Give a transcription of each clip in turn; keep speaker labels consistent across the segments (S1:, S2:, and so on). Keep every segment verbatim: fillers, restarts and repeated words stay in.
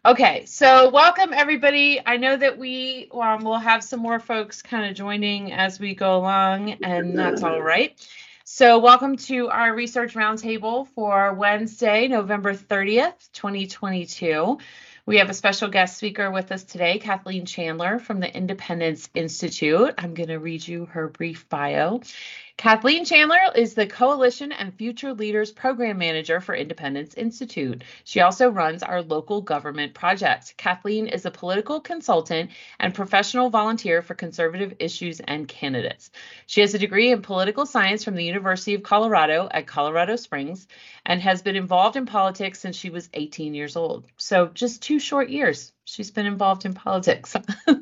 S1: Okay, so welcome everybody. I know that we um, will have some more folks kind of joining as we go along, and that's all right. So welcome to our research roundtable for Wednesday, November thirtieth, twenty twenty-two. We have a special guest speaker with us today, Kathleen Chandler from the Independence Institute. I'm going to read you her brief bio. Kathleen Chandler is the Coalition and Future Leaders Program Manager for Independence Institute. She also runs our local government project. Kathleen is a political consultant and professional volunteer for conservative issues and candidates. She has a degree in political science from the University of Colorado at Colorado Springs and has been involved in politics since she was eighteen years old. So just two short years she's been involved in politics.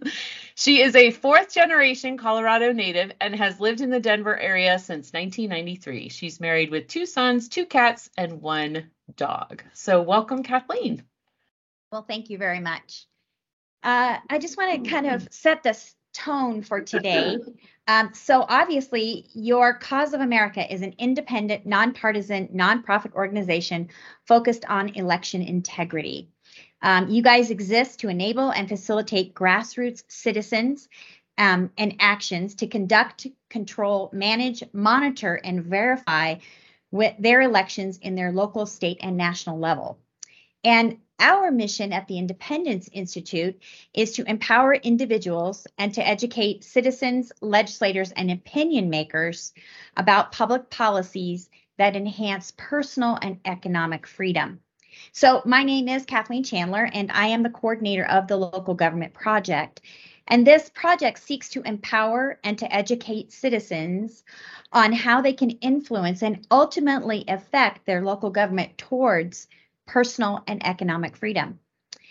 S1: She is a fourth generation Colorado native and has lived in the Denver area since nineteen ninety-three. She's married with two sons, two cats, and one dog. So welcome, Kathleen.
S2: Well, thank you very much. Uh, I just want to kind of set this tone for today. Um, so obviously, your Cause of America is an independent, nonpartisan, nonprofit organization focused on election integrity. Um, you guys exist to enable and facilitate grassroots citizens um, and actions to conduct, control, manage, monitor, and verify with their elections in their local, state, and national level. And our mission at the Independence Institute is to empower individuals and to educate citizens, legislators, and opinion makers about public policies that enhance personal and economic freedom. So my name is Kathleen Chandler, and I am the coordinator of the Local Government Project. And this project seeks to empower and to educate citizens on how they can influence and ultimately affect their local government towards personal and economic freedom.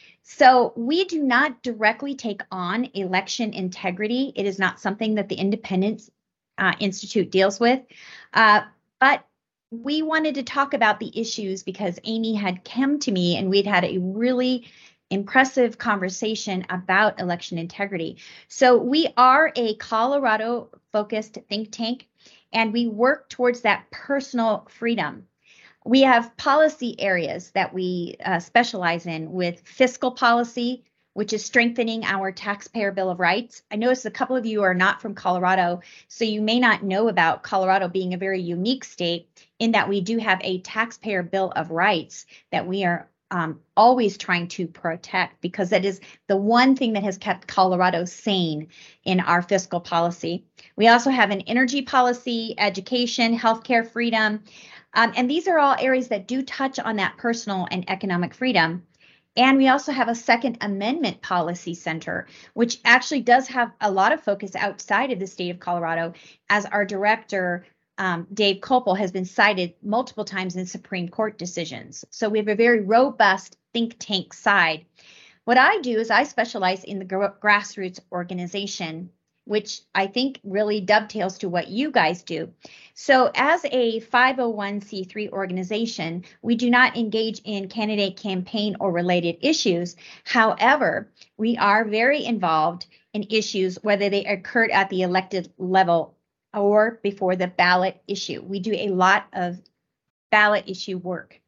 S2: So we do not directly take on election integrity. It is not something that the Independence uh, Institute deals with, uh, but we wanted to talk about the issues because Amy had come to me and we'd had a really impressive conversation about election integrity. So we are a Colorado focused think tank, and we work towards that personal freedom. We have policy areas that we uh, specialize in with fiscal policy, which is strengthening our taxpayer Bill of Rights. I notice a couple of you are not from Colorado, so you may not know about Colorado being a very unique state in that we do have a taxpayer Bill of Rights that we are um, always trying to protect, because that is the one thing that has kept Colorado sane in our fiscal policy. We also have an energy policy, education, healthcare freedom, um, and these are all areas that do touch on that personal and economic freedom. And we also have a Second Amendment Policy Center, which actually does have a lot of focus outside of the state of Colorado, as our director, um, Dave Kopel, has been cited multiple times in Supreme Court decisions. So we have a very robust think tank side. What I do is I specialize in the gr- grassroots organization, which I think really dovetails to what you guys do. So as a five oh one c three organization, we do not engage in candidate campaign or related issues. However, we are very involved in issues, whether they occurred at the elected level or before the ballot issue. We do a lot of ballot issue work.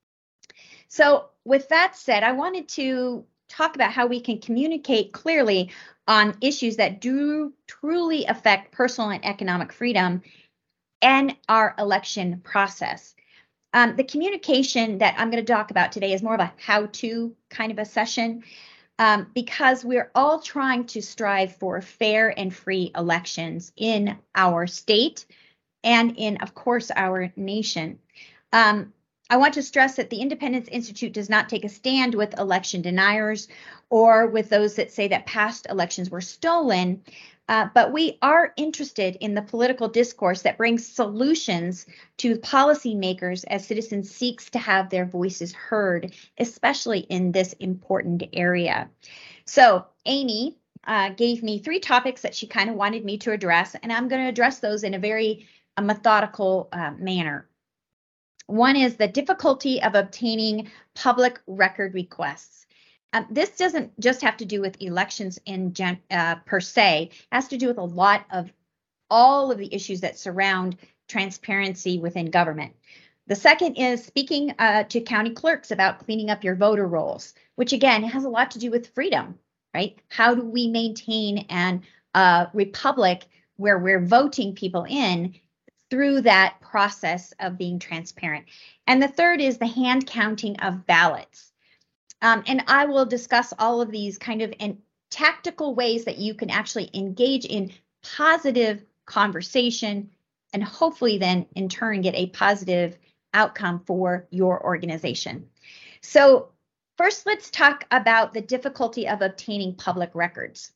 S2: So with that said, I wanted to talk about how we can communicate clearly on issues that do truly affect personal and economic freedom and our election process. Um, the communication that I'm going to talk about today is more of a how-to kind of a session, um, because we're all trying to strive for fair and free elections in our state and in, of course, our nation. Um, I want to stress that the Independence Institute does not take a stand with election deniers or with those that say that past elections were stolen, uh, but we are interested in the political discourse that brings solutions to policymakers as citizens seeks to have their voices heard, especially in this important area. So Amy uh, gave me three topics that she kind of wanted me to address, and I'm going to address those in a very uh, methodical uh, manner. One is the difficulty of obtaining public record requests. Um, this doesn't just have to do with elections in gen, uh, per se. It has to do with a lot of all of the issues that surround transparency within government. The second is speaking uh, to county clerks about cleaning up your voter rolls, which again has a lot to do with freedom, right? How do we maintain an uh, republic where we're voting people in through that process of being transparent? And the third is the hand counting of ballots. Um, and I will discuss all of these kind of in tactical ways that you can actually engage in positive conversation and hopefully then in turn get a positive outcome for your organization. So first, let's talk about the difficulty of obtaining public records.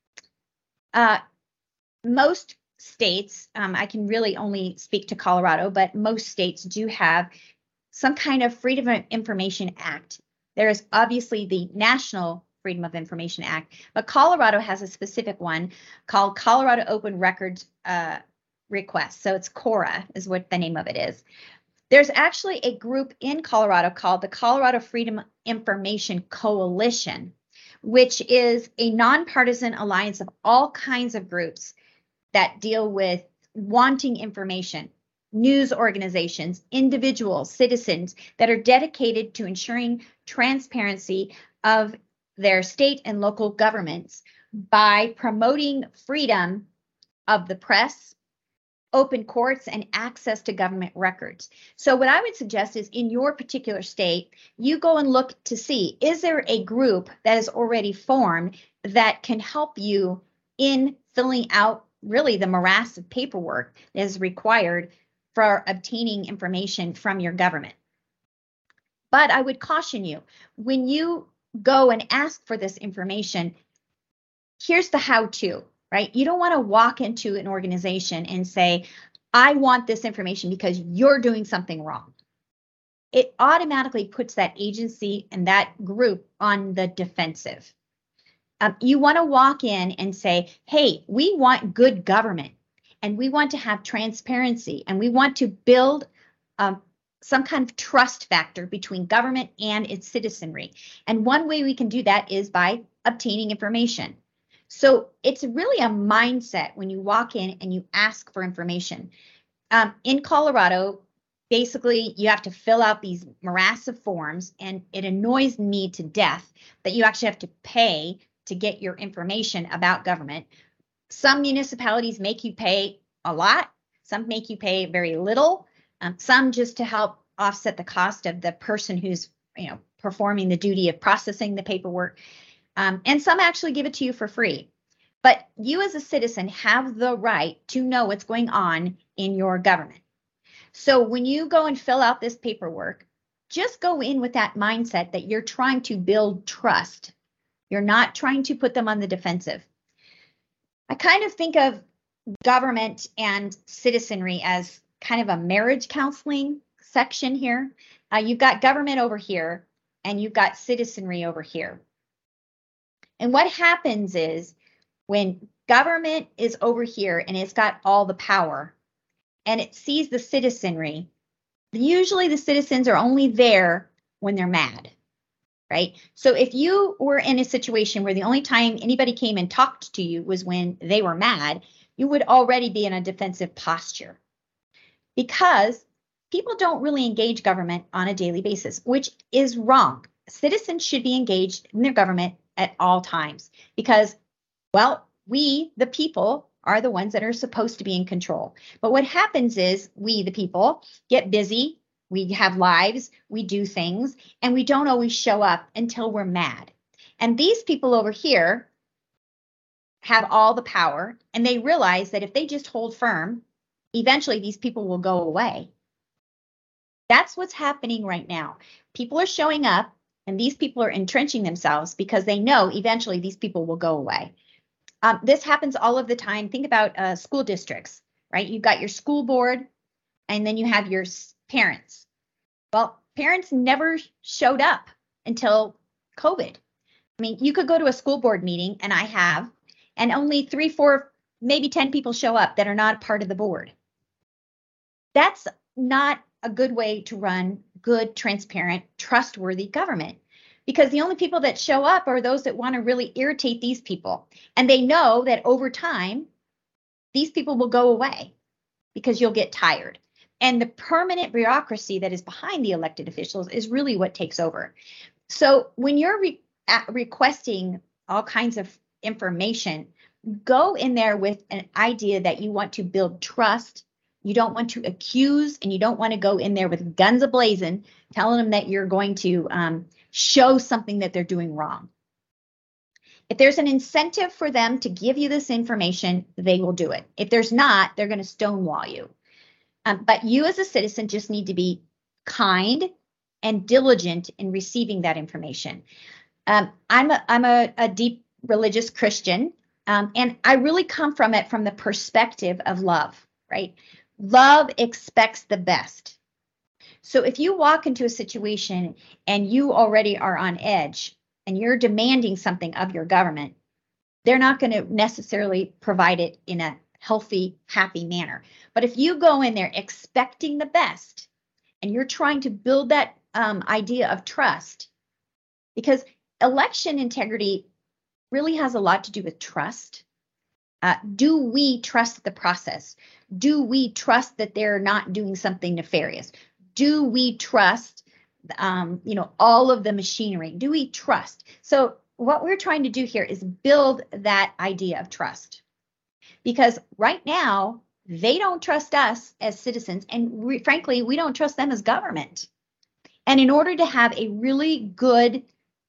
S2: Uh, most states, um, I can really only speak to Colorado, but most states do have some kind of Freedom of Information Act. There is obviously the National Freedom of Information Act, but Colorado has a specific one called Colorado Open Records uh, Request. So it's CORA is what the name of it is. There's actually a group in Colorado called the Colorado Freedom Information Coalition, which is a nonpartisan alliance of all kinds of groups that deal with wanting information, news organizations, individuals, citizens that are dedicated to ensuring transparency of their state and local governments by promoting freedom of the press, open courts, and access to government records. So what I would suggest is in your particular state, you go and look to see, is there a group that is already formed that can help you in filling out really the morass of paperwork that is required for obtaining information from your government. But I would caution you, when you go and ask for this information, here's the how-to. Right? You don't want to walk into an organization and say, I want this information because you're doing something wrong. It automatically puts that agency and that group on the defensive. Um, you want to walk in and say, hey, we want good government and we want to have transparency and we want to build um, some kind of trust factor between government and its citizenry. And one way we can do that is by obtaining information. So it's really a mindset when you walk in and you ask for information. Um, in Colorado, basically, you have to fill out these morass of forms, and it annoys me to death that you actually have to pay to get your information about government. Some municipalities make you pay a lot. Some make you pay very little. Um, some just to help offset the cost of the person who's, you know, performing the duty of processing the paperwork. Um, and some actually give it to you for free. But you as a citizen have the right to know what's going on in your government. So when you go and fill out this paperwork, just go in with that mindset that you're trying to build trust. You're not trying to put them on the defensive. I kind of think of government and citizenry as kind of a marriage counseling section here. Uh, you've got government over here, and you've got citizenry over here. And what happens is when government is over here and it's got all the power and it sees the citizenry, usually the citizens are only there when they're mad, right? So if you were in a situation where the only time anybody came and talked to you was when they were mad, you would already be in a defensive posture because people don't really engage government on a daily basis, which is wrong. Citizens should be engaged in their government at all times because, well, we, the people, are the ones that are supposed to be in control. But what happens is we, the people, get busy, we have lives, we do things, and we don't always show up until we're mad. And these people over here have all the power, and they realize that if they just hold firm, eventually these people will go away. That's what's happening right now. People are showing up, and these people are entrenching themselves because they know eventually these people will go away. Um, this happens all of the time. Think about uh, school districts, right? You've got your school board, and then you have your parents. Well, parents never showed up until COVID. I mean, you could go to a school board meeting, and I have, and only three, four, maybe ten people show up that are not part of the board. That's not a good way to run good, transparent, trustworthy government. Because the only people that show up are those that want to really irritate these people. And they know that over time, these people will go away because you'll get tired. And the permanent bureaucracy that is behind the elected officials is really what takes over. So when you're re- requesting all kinds of information, go in there with an idea that you want to build trust. You don't want to accuse, and you don't want to go in there with guns a-blazing, telling them that you're going to um, show something that they're doing wrong. If there's an incentive for them to give you this information, they will do it. If there's not, they're going to stonewall you. Um, but you as a citizen just need to be kind and diligent in receiving that information. Um, I'm a, I'm a, a deep religious Christian, um, and I really come from it from the perspective of love, right? Love expects the best. So if you walk into a situation and you already are on edge and you're demanding something of your government, they're not going to necessarily provide it in a healthy, happy manner. But if you go in there expecting the best and you're trying to build that um, idea of trust, because election integrity really has a lot to do with trust. Uh, do we trust the process? Do we trust that they're not doing something nefarious? Do we trust, um, you know, all of the machinery? Do we trust? So what we're trying to do here is build that idea of trust. Because right now, they don't trust us as citizens, and re- frankly, we don't trust them as government. And in order to have a really good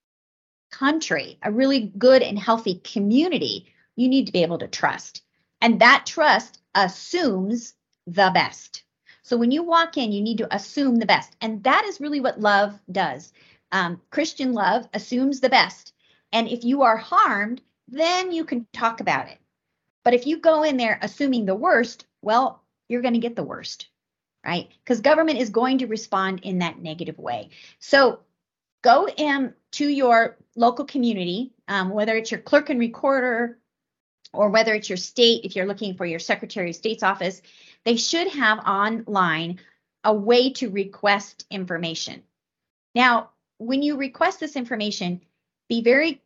S2: country, a really good and healthy community, you need to be able to trust. And that trust assumes the best. So when you walk in, you need to assume the best. And that is really what love does. Um, Christian love assumes the best. And if you are harmed, then you can talk about it. But if you go in there assuming the worst, well, you're going to get the worst, right? Because government is going to respond in that negative way. So go in to your local community, um, whether it's your clerk and recorder or whether it's your state, if you're looking for your Secretary of State's office, they should have online a way to request information. Now, when you request this information, be very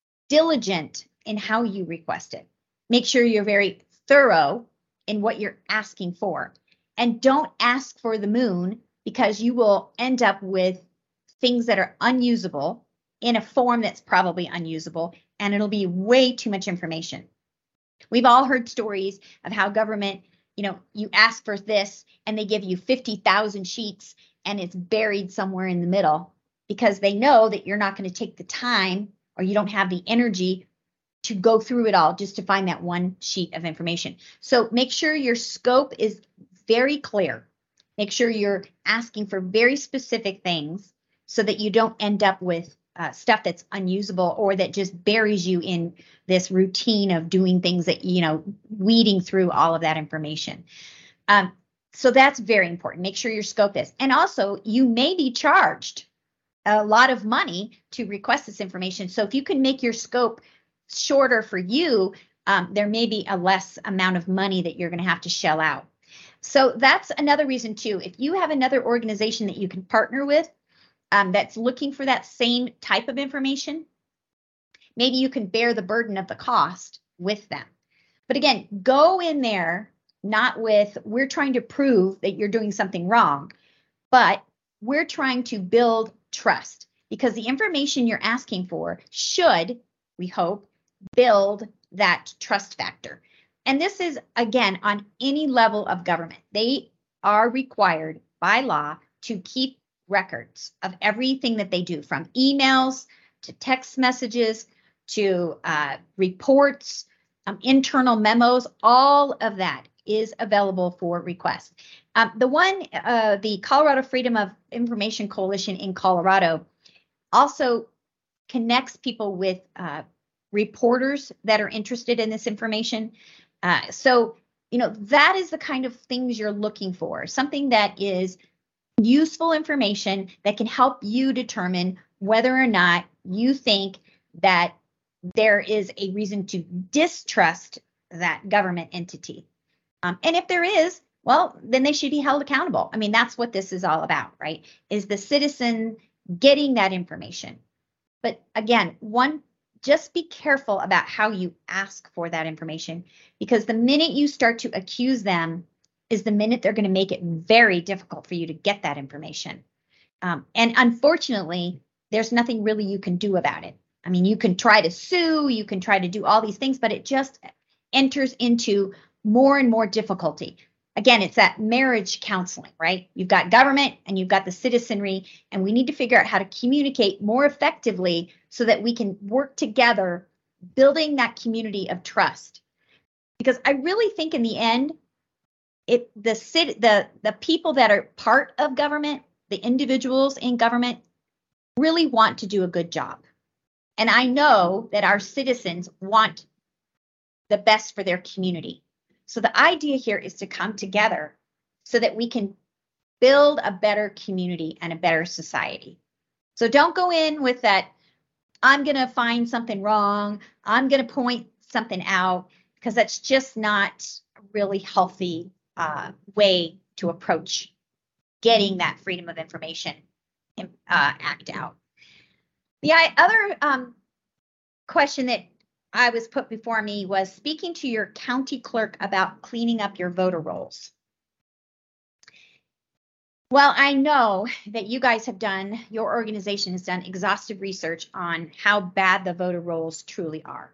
S2: diligent in how you request it. Make sure you're very thorough in what you're asking for. And don't ask for the moon, because you will end up with things that are unusable in a form that's probably unusable, and it'll be way too much information. We've all heard stories of how government, you know, you ask for this and they give you fifty thousand sheets and it's buried somewhere in the middle because they know that you're not going to take the time, or you don't have the energy to go through it all just to find that one sheet of information. So make sure your scope is very clear. Make sure you're asking for very specific things so that you don't end up with uh, stuff that's unusable or that just buries you in this routine of doing things that, you know, weeding through all of that information. Um, so that's very important. Make sure your scope is. And also, you may be charged a lot of money to request this information. So if you can make your scope shorter for you, um, there may be a less amount of money that you're going to have to shell out. So that's another reason too. If you have another organization that you can partner with um, that's looking for that same type of information, maybe you can bear the burden of the cost with them. But again, go in there not with, we're trying to prove that you're doing something wrong, but we're trying to build trust, because the information you're asking for should, we hope, build that trust factor. And this is, again, on any level of government. They are required by law to keep records of everything that they do, from emails to text messages to uh, reports, um, internal memos. All of that is available for request. Um, the one, uh, the Colorado Freedom of Information Coalition in Colorado also connects people with uh, reporters that are interested in this information. Uh, so, you know, that is the kind of things you're looking for, something that is useful information that can help you determine whether or not you think that there is a reason to distrust that government entity. Um, and if there is, well, then they should be held accountable. I mean, that's what this is all about, right? Is the citizen getting that information. But again, one, just be careful about how you ask for that information, because the minute you start to accuse them is the minute they're going to make it very difficult for you to get that information. Um, and unfortunately, there's nothing really you can do about it. I mean, you can try to sue, you can try to do all these things, but it just enters into more and more difficulty. Again, it's that marriage counseling, right? You've got government and you've got the citizenry, and we need to figure out how to communicate more effectively so that we can work together, building that community of trust. Because I really think in the end, it the city, the the people that are part of government, the individuals in government, really want to do a good job. And I know that our citizens want the best for their community. So the idea here is to come together so that we can build a better community and a better society. So don't go in with that, I'm going to find something wrong, I'm going to point something out, because that's just not a really healthy uh, way to approach getting that Freedom of Information uh, Act out. The other um, question that I was put before me was speaking to your county clerk about cleaning up your voter rolls. Well, I know that you guys have done, your organization has done exhaustive research on how bad the voter rolls truly are.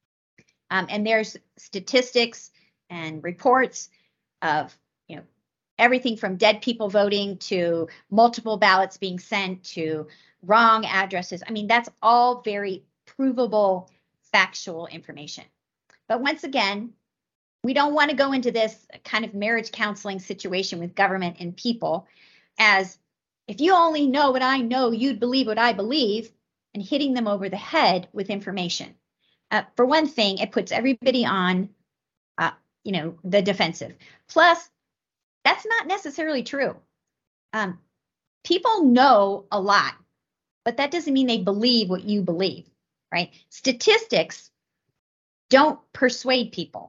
S2: Um, and there's statistics and reports of, you know, everything from dead people voting to multiple ballots being sent to wrong addresses. I mean, that's all very provable, factual information. But once again, we don't want to go into this kind of marriage counseling situation with government and people as, if you only know what I know, you'd believe what I believe, and hitting them over the head with information. Uh, for one thing, it puts everybody on, uh, you know, the defensive. Plus, that's not necessarily true. Um, people know a lot, but that doesn't mean they believe what you believe, right? Statistics don't persuade people.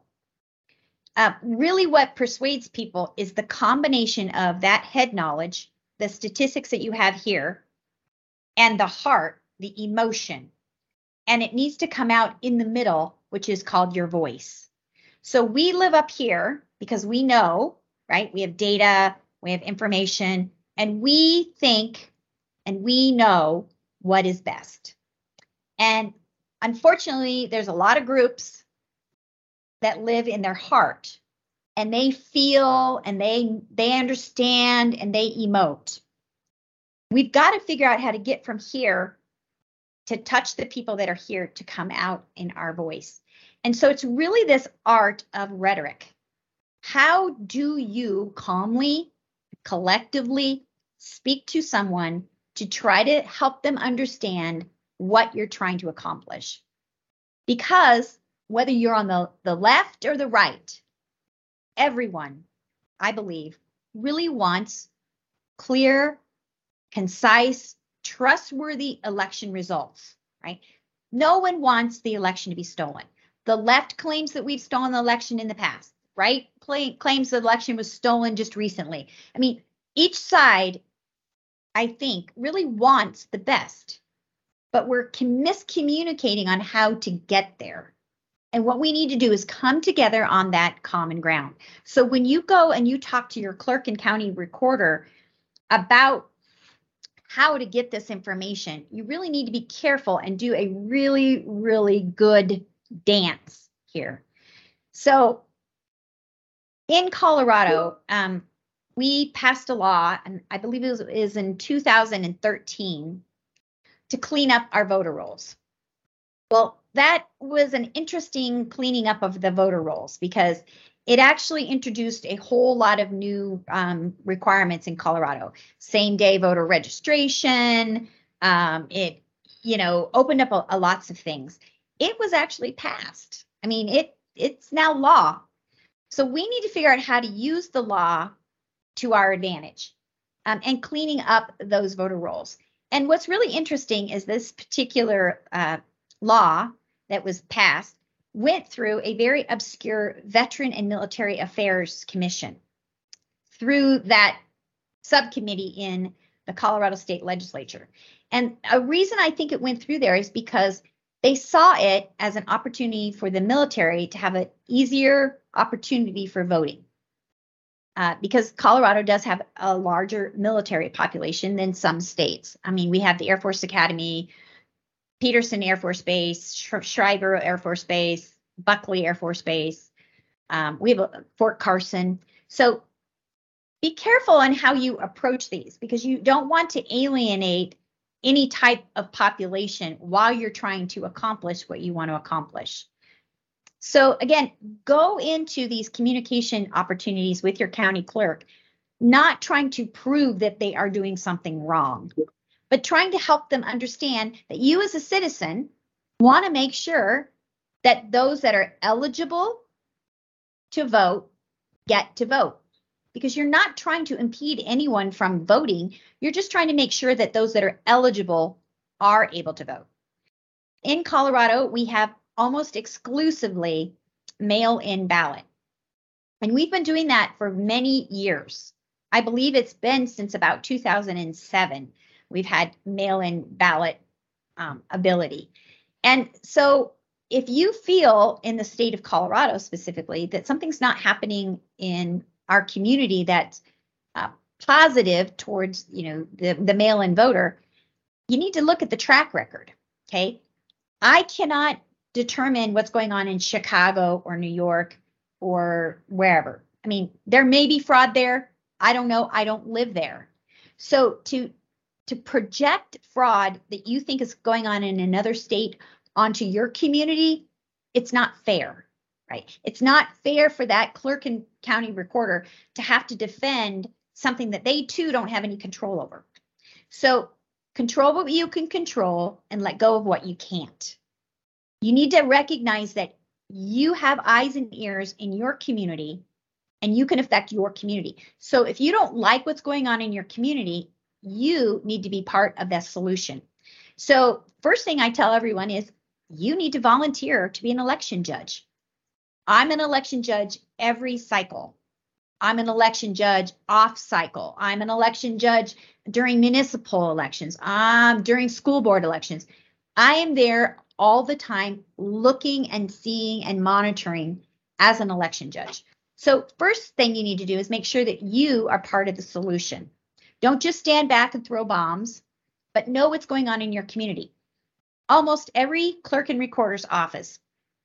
S2: Uh, really what persuades people is the combination of that head knowledge, the statistics that you have here, and the heart, the emotion. And it needs to come out in the middle, which is called your voice. So we live up here because we know, right? We have data, we have information, and we think and we know what is best. And unfortunately, there's a lot of groups that live in their heart, and they feel and they they understand and they emote. We've got to figure out how to get from here to touch the people that are here to come out in our voice. And so it's really this art of rhetoric. How do you calmly, collectively speak to someone to try to help them understand what you're trying to accomplish? Because whether you're on the, the left or the right, everyone, I believe, really wants clear, concise, trustworthy election results, right? No one wants the election to be stolen. The left claims that we've stolen the election in the past, right? Play, claims the election was stolen just recently. I mean, each side, I think, really wants the best, but we're miscommunicating on how to get there. And what we need to do is come together on that common ground. So when you go and you talk to your clerk and county recorder about how to get this information, you really need to be careful and do a really, really good dance here. So in Colorado, um, we passed a law, and I believe it was, it was in two thousand thirteen, to clean up our voter rolls. Well, that was an interesting cleaning up of the voter rolls because it actually introduced a whole lot of new um, requirements in Colorado. Same day voter registration. Um, it, you know, opened up a, a lots of things. It was actually passed. I mean, it it's now law. So we need to figure out how to use the law to our advantage um, and cleaning up those voter rolls. And what's really interesting is this particular uh, law that was passed went through a very obscure Veteran and Military Affairs Commission through that subcommittee in the Colorado State Legislature. And a reason I think it went through there is because they saw it as an opportunity for the military to have an easier opportunity for voting. uh, because Colorado does have a larger military population than some states. I mean, we have the Air Force Academy, Peterson Air Force Base, Schriever Air Force Base, Buckley Air Force Base. Um, we have a, Fort Carson. So be careful on how you approach these, because you don't want to alienate any type of population while you're trying to accomplish what you want to accomplish. So again, go into these communication opportunities with your county clerk, not trying to prove that they are doing something wrong, but trying to help them understand that you as a citizen want to make sure that those that are eligible to vote get to vote. Because you're not trying to impede anyone from voting. You're just trying to make sure that those that are eligible are able to vote. In Colorado, we have almost exclusively mail-in ballot. And we've been doing that for many years. I believe it's been since about two thousand seven. We've had mail-in ballot um, ability. And so if you feel in the state of Colorado specifically that something's not happening in our community that's uh, positive towards, you know, the, the mail-in voter, you need to look at the track record, okay? I cannot determine what's going on in Chicago or New York or wherever. I mean, there may be fraud there. I don't know. I don't live there. So to, to project fraud that you think is going on in another state onto your community, it's not fair, right? It's not fair for that clerk and county recorder to have to defend something that they too don't have any control over. So control what you can control and let go of what you can't. You need to recognize that you have eyes and ears in your community and you can affect your community. So if you don't like what's going on in your community, you need to be part of that solution. So first thing I tell everyone is you need to volunteer to be an election judge. I'm an election judge every cycle. I'm an election judge off cycle. I'm an election judge during municipal elections, um, during school board elections. I am there all the time looking and seeing and monitoring as an election judge. So first thing you need to do is make sure that you are part of the solution. Don't just stand back and throw bombs, but know what's going on in your community. Almost every clerk and recorder's office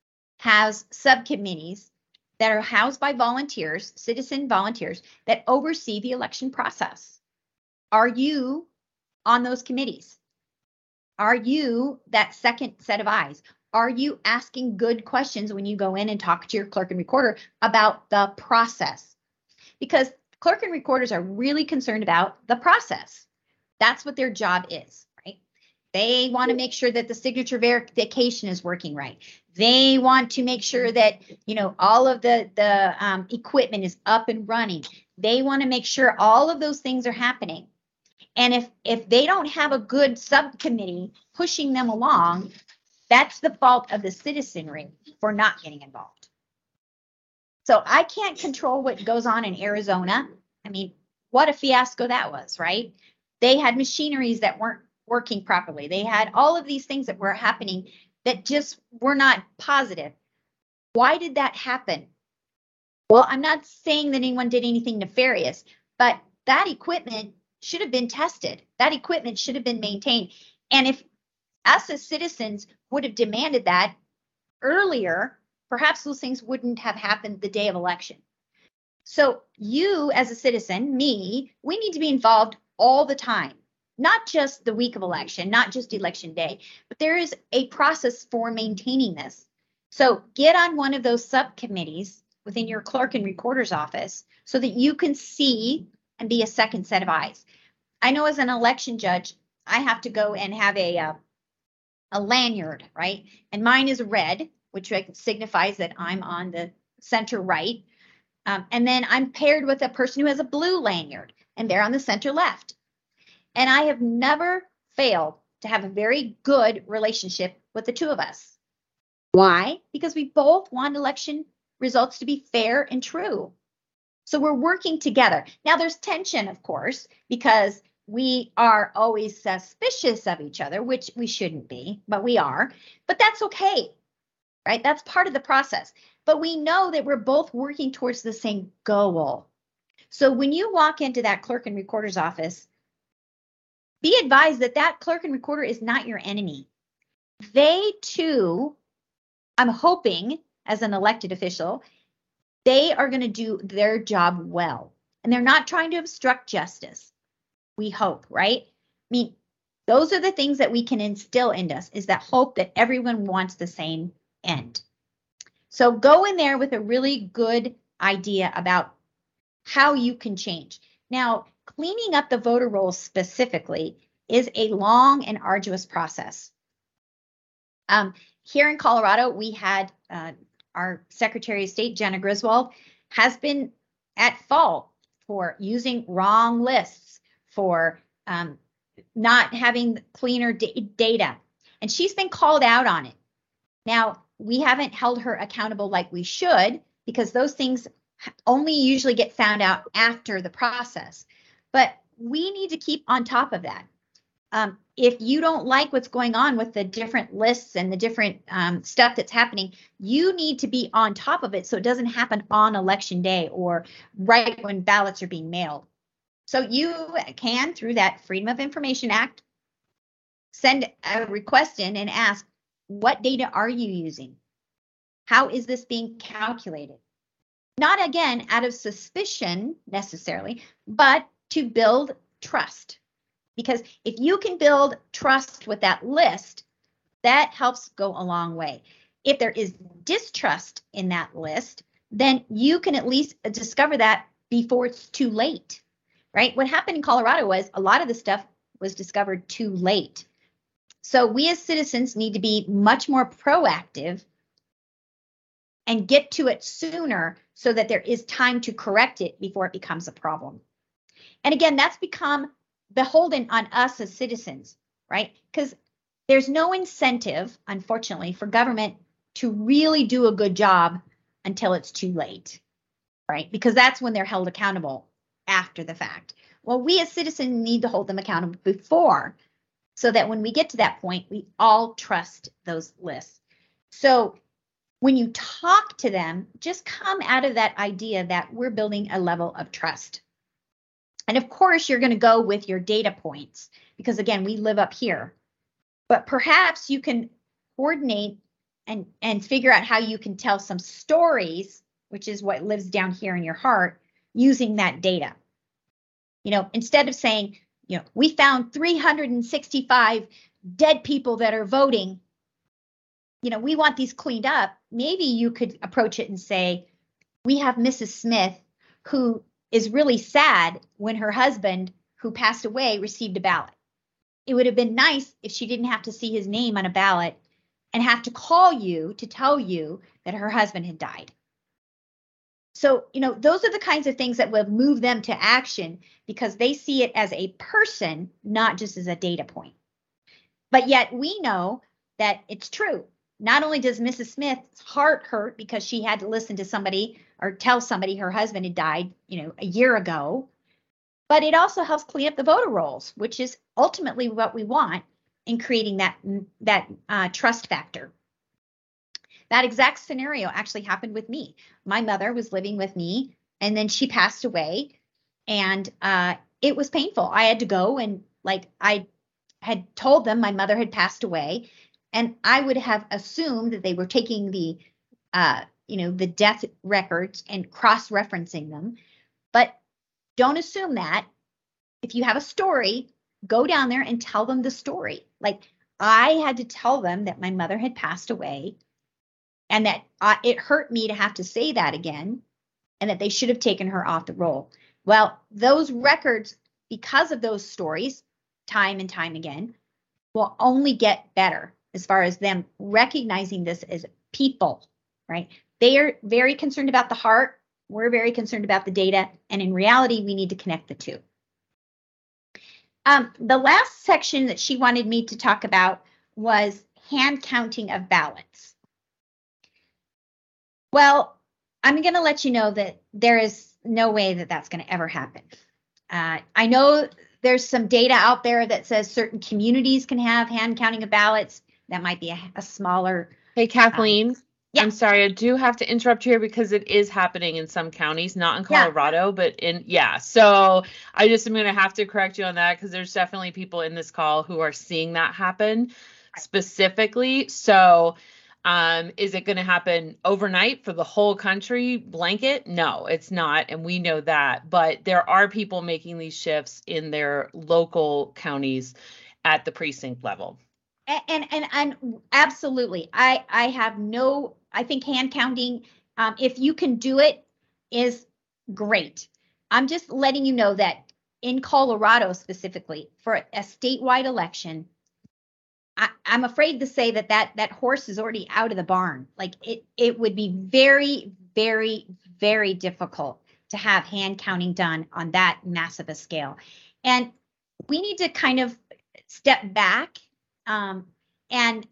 S2: has subcommittees that are housed by volunteers, citizen volunteers, that oversee the election process. Are you on those committees? Are you that second set of eyes? Are you asking good questions when you go in and talk to your clerk and recorder about the process? Because clerk and recorders are really concerned about the process. That's what their job is, right? They want to make sure that the signature verification is working right. They want to make sure that, you know, all of the, the um, equipment is up and running. They want to make sure all of those things are happening. And if, if they don't have a good subcommittee pushing them along, that's the fault of the citizenry for not getting involved. So I can't control what goes on in Arizona. I mean, what a fiasco that was, right? They had machineries that weren't working properly. They had all of these things that were happening that just were not positive. Why did that happen? Well, I'm not saying that anyone did anything nefarious, but that equipment should have been tested. That equipment should have been maintained. And if us as citizens would have demanded that earlier, perhaps those things wouldn't have happened the day of election. So you as a citizen, me, we need to be involved all the time, not just the week of election, not just election day, but there is a process for maintaining this. So get on one of those subcommittees within your clerk and recorder's office so that you can see and be a second set of eyes. I know as an election judge, I have to go and have a, uh, a lanyard, right? And mine is red, which signifies that I'm on the center right. Um, and then I'm paired with a person who has a blue lanyard, and they're on the center left. And I have never failed to have a very good relationship with the two of us. Why? Because we both want election results to be fair and true. So we're working together. Now there's tension, of course, because we are always suspicious of each other, which we shouldn't be, but we are. But that's okay, right? That's part of the process. But we know that we're both working towards the same goal. So when you walk into that clerk and recorder's office, be advised that that clerk and recorder is not your enemy. They too, I'm hoping as an elected official, they are going to do their job well. And they're not trying to obstruct justice. We hope, right? I mean, those are the things that we can instill in us, is that hope that everyone wants the same end. So go in there with a really good idea about how you can change. Now, cleaning up the voter rolls specifically is a long and arduous process. Um, here in Colorado, we had uh, our Secretary of State, Jena Griswold, has been at fault for using wrong lists, for um, not having cleaner data. And she's been called out on it. Now, we haven't held her accountable like we should, because those things only usually get found out after the process. But we need to keep on top of that. Um, if you don't like what's going on with the different lists and the different um, stuff that's happening, you need to be on top of it so it doesn't happen on election day or right when ballots are being mailed. So you can, through that Freedom of Information Act, send a request in and ask, what data are you using? How is this being calculated? Not, again, out of suspicion necessarily, but to build trust. Because if you can build trust with that list, that helps go a long way. If there is distrust in that list, then you can at least discover that before it's too late, right? What happened in Colorado was a lot of the stuff was discovered too late. So we as citizens need to be much more proactive and get to it sooner so that there is time to correct it before it becomes a problem. And again, that's become beholden on us as citizens, right? Because there's no incentive, unfortunately, for government to really do a good job until it's too late, right? Because that's when they're held accountable after the fact. Well, we as citizens need to hold them accountable before, so that when we get to that point, we all trust those lists. So when you talk to them, just come out of that idea that we're building a level of trust. And of course, you're going to go with your data points because, again, we live up here. But perhaps you can coordinate and, and figure out how you can tell some stories, which is what lives down here in your heart, using that data. You know, instead of saying, you know, we found three hundred sixty-five dead people that are voting, you know, we want these cleaned up. Maybe you could approach it and say, we have Missus Smith, who is really sad when her husband, who passed away, received a ballot. It would have been nice if she didn't have to see his name on a ballot and have to call you to tell you that her husband had died. So, you know, those are the kinds of things that will move them to action because they see it as a person, not just as a data point. But yet we know that it's true. Not only does Missus Smith's heart hurt because she had to listen to somebody or tell somebody her husband had died, you know, a year ago, but it also helps clean up the voter rolls, which is ultimately what we want in creating that, that uh, trust factor. That exact scenario actually happened with me. My mother was living with me and then she passed away and uh, it was painful. I had to go and like I had told them my mother had passed away. And I would have assumed that they were taking the, uh, you know, the death records and cross-referencing them. But don't assume that. If you have a story, go down there and tell them the story. Like I had to tell them that my mother had passed away and that uh, it hurt me to have to say that again and that they should have taken her off the roll. Well, those records, because of those stories, time and time again, will only get better as far as them recognizing this as people, right? They are very concerned about the heart. We're very concerned about the data. And in reality, we need to connect the two. Um, the last section that she wanted me to talk about was hand counting of ballots. Well, I'm going to let you know that there is no way that that's going to ever happen. Uh, I know there's some data out there that says certain communities can have hand counting of ballots. That might be a, a smaller.
S1: Hey, Kathleen. Um,
S2: Yeah.
S1: I'm sorry, I do have to interrupt here because it is happening in some counties, not in
S2: Yeah.
S1: Colorado, but in, yeah. So I just am going to have to correct you on that because there's definitely people in this call who are seeing that happen specifically. So um, is it going to happen overnight for the whole country blanket? No, it's not. And we know that. But there are people making these shifts in their local counties at the precinct level.
S2: And, and, and absolutely, I, I have no, I think hand counting, um, if you can do it, is great. I'm just letting you know that in Colorado specifically, for a statewide election, I, I'm afraid to say that, that that horse is already out of the barn. Like it, it would be very, very, very difficult to have hand counting done on that massive a scale. And we need to kind of step back um, and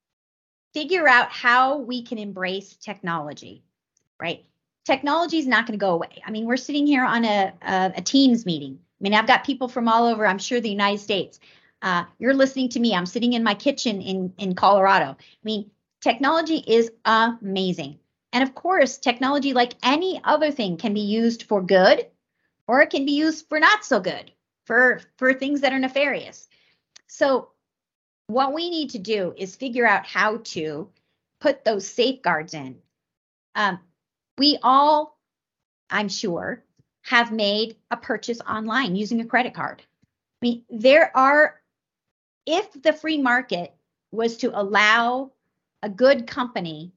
S2: figure out how we can embrace technology, right? Technology is not going to go away. I mean, we're sitting here on a, a, a Teams meeting. I mean, I've got people from all over, I'm sure, the United States. Uh, you're listening to me. I'm sitting in my kitchen in, in Colorado. I mean, technology is amazing. And of course, technology, like any other thing, can be used for good, or it can be used for not so good, for, for things that are nefarious. So what we need to do is figure out how to put those safeguards in. Um, we all, I'm sure, have made a purchase online using a credit card. I mean, there are, if the free market was to allow a good company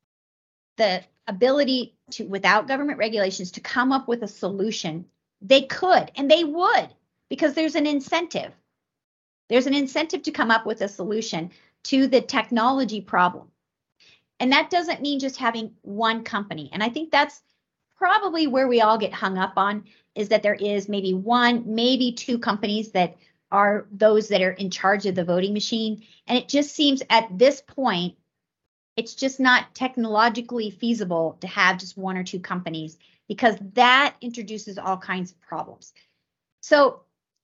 S2: the ability to, without government regulations, to come up with a solution, they could, and they would, because there's an incentive. There's an incentive to come up with a solution to the technology problem. And that doesn't mean just having one company. And I think that's probably where we all get hung up on, is that there is maybe one, maybe two companies that are those that are in charge of the voting machine. And it just seems at this point, it's just not technologically feasible to have just one or two companies, because that introduces all kinds of problems. So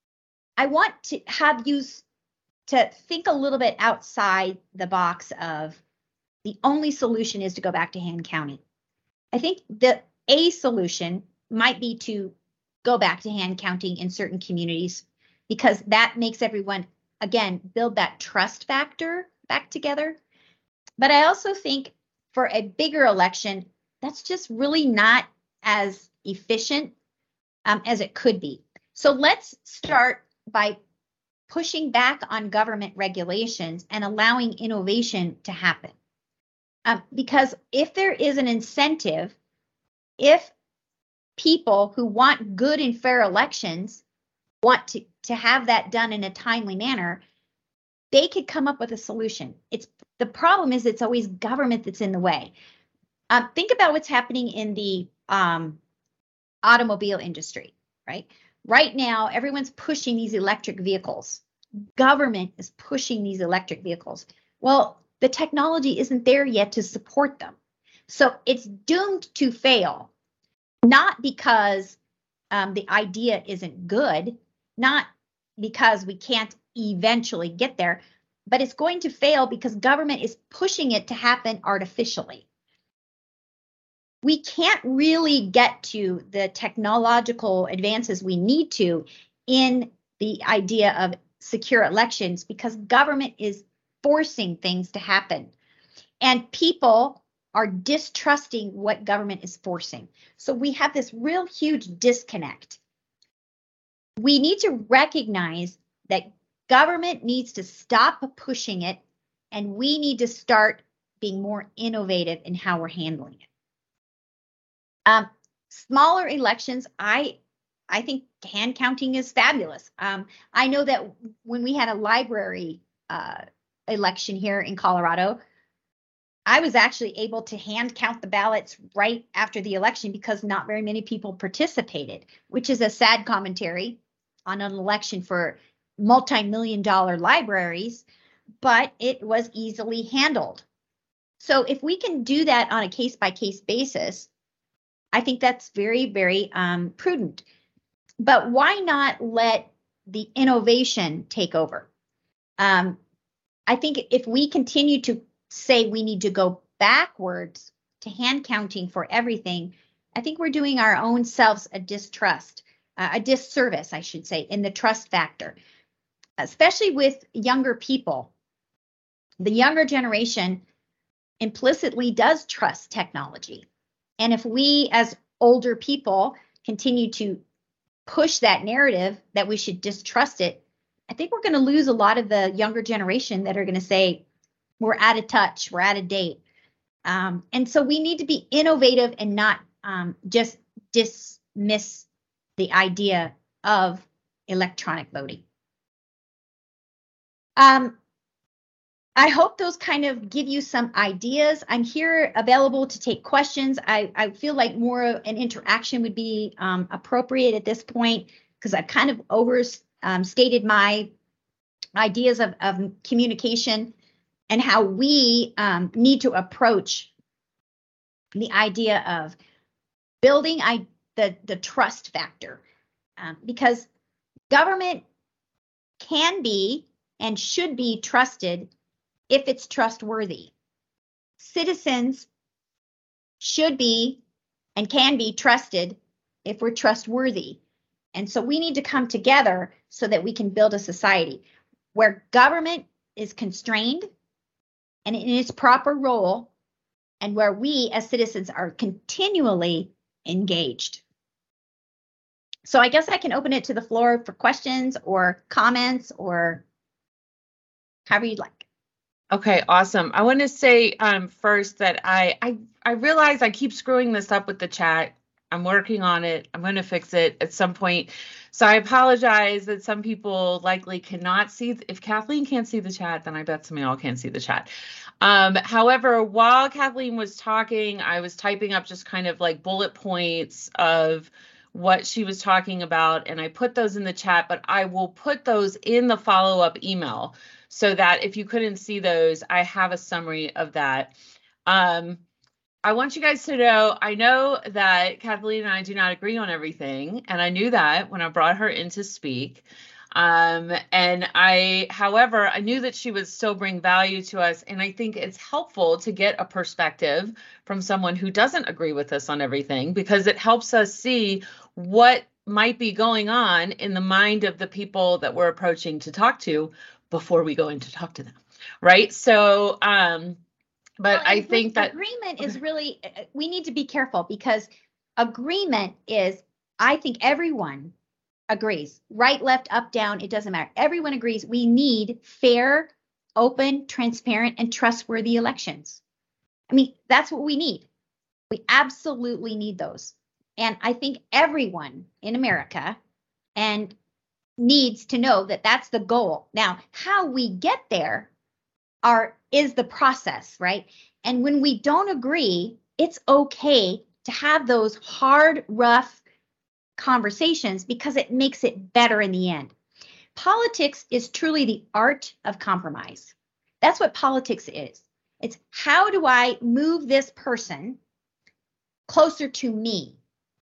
S2: I want to have you to think a little bit outside the box of the only solution is to go back to hand counting. I think the a solution might be to go back to hand counting in certain communities, because that makes everyone, again, build that trust factor back together. But I also think for a bigger election, that's just really not as efficient um, as it could be. So let's start by pushing back on government regulations and allowing innovation to happen. Um, because if there is an incentive, if people who want good and fair elections want to, to have that done in a timely manner, they could come up with a solution. It's the problem is it's always government that's in the way. Um, think about what's happening in the um, automobile industry, right? Right now, everyone's pushing these electric vehicles. Government is pushing these electric vehicles. Well, the technology isn't there yet to support them. So it's doomed to fail, not because um, the idea isn't good, not because we can't eventually get there, but it's going to fail because government is pushing it to happen artificially. We can't really get to the technological advances we need to in the idea of secure elections because government is forcing things to happen. And people are distrusting what government is forcing. So we have this real huge disconnect. We need to recognize that government needs to stop pushing it, and we need to start being more innovative in how we're handling it. Um, smaller elections, I I think hand counting is fabulous. Um, I know that when we had a library uh, election here in Colorado, I was actually able to hand count the ballots right after the election because not very many people participated, which is a sad commentary on an election for multi-million dollar libraries, but it was easily handled. So if we can do that on a case-by-case basis, I think that's very, very um, prudent. But why not let the innovation take over? Um, I think if we continue to say we need to go backwards to hand counting for everything, I think we're doing our own selves a distrust, uh, a disservice, I should say, in the trust factor, especially with younger people. The younger generation implicitly does trust technology. And if we as older people continue to push that narrative that we should distrust it, I think we're going to lose a lot of the younger generation that are going to say, we're out of touch, we're out of date. Um, and so we need to be innovative and not um, just dismiss the idea of electronic voting. Um, I hope those kind of give you some ideas. I'm here available to take questions. I, I feel like more of an interaction would be um, appropriate at this point because I've kind of overstated um, my ideas of, of communication and how we um, need to approach the idea of building I, the, the trust factor. Um, because government can be and should be trusted if it's trustworthy. Citizens should be and can be trusted if we're trustworthy. And so we need to come together so that we can build a society where government is constrained and in its proper role, and where we as citizens are continually engaged. So I guess I can open it to the floor for questions or comments or however you'd like.
S1: Okay, awesome. I want to say um, first that I, I I realize I keep screwing this up with the chat. I'm working on it. I'm going to fix it at some point. So I apologize that some people likely cannot see. If Kathleen can't see the chat, then I bet some of y'all can't see the chat. Um, however, while Kathleen was talking, I was typing up just kind of like bullet points of what she was talking about, and I put those in the chat, but I will put those in the follow-up email so that if you couldn't see those, I have a summary of that. Um, I want you guys to know, I know that Kathleen and I do not agree on everything, and I knew that when I brought her in to speak. Um, and I, however, I knew that she would still bring value to us, and I think it's helpful to get a perspective from someone who doesn't agree with us on everything, because it helps us see what might be going on in the mind of the people that we're approaching to talk to before we go in to talk to them, right? So, um, but
S2: well,
S1: I think that
S2: agreement is really, we need to be careful because agreement is, I think everyone agrees, right, left, up, down, it doesn't matter. Everyone agrees we need fair, open, transparent, and trustworthy elections. I mean, that's what we need. We absolutely need those. And I think everyone in America and needs to know that that's the goal. Now, how we get there are is the process, right? And when we don't agree, it's okay to have those hard, rough conversations because it makes it better in the end. Politics is truly the art of compromise. That's what politics is. It's how do I move this person closer to me?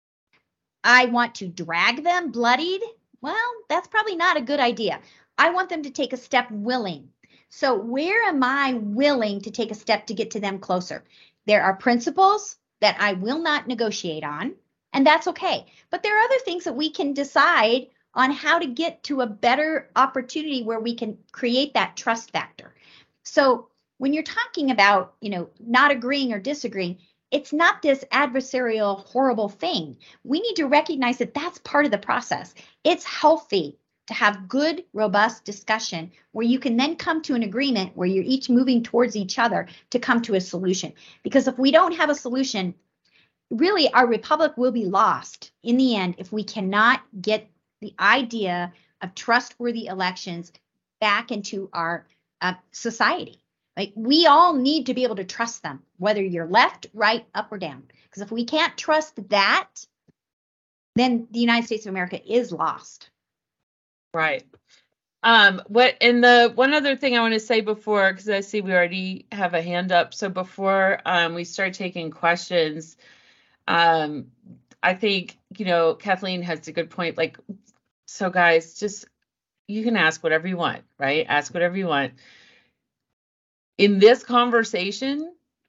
S2: I want to drag them bloodied. Well, that's probably not a good idea. I want them to take a step willing. So where am I willing to take a step to get to them closer? There are principles that I will not negotiate on, and that's okay. But there are other things that we can decide on how to get to a better opportunity where we can create that trust factor. So when you're talking about, you know, not agreeing or disagreeing, it's not this adversarial, horrible thing. We need to recognize that that's part of the process. It's healthy to have good, robust discussion where you can then come to an agreement where you're each moving towards each other to come to a solution. Because if we don't have a solution, really our republic will be lost in the end if we cannot get the idea of trustworthy elections back into our uh, society. Like, we all need to be able to trust them, whether you're left, right, up, or down. Because if we can't trust that, then the United States of America is lost.
S1: Right. Um, what and the one other thing I want to say before, because I see we already have a hand up. So before um, we start taking questions, um, I think, you know, Kathleen has a good point. Like, so guys, just, you can ask whatever you want, right? Ask whatever you want. In this conversation,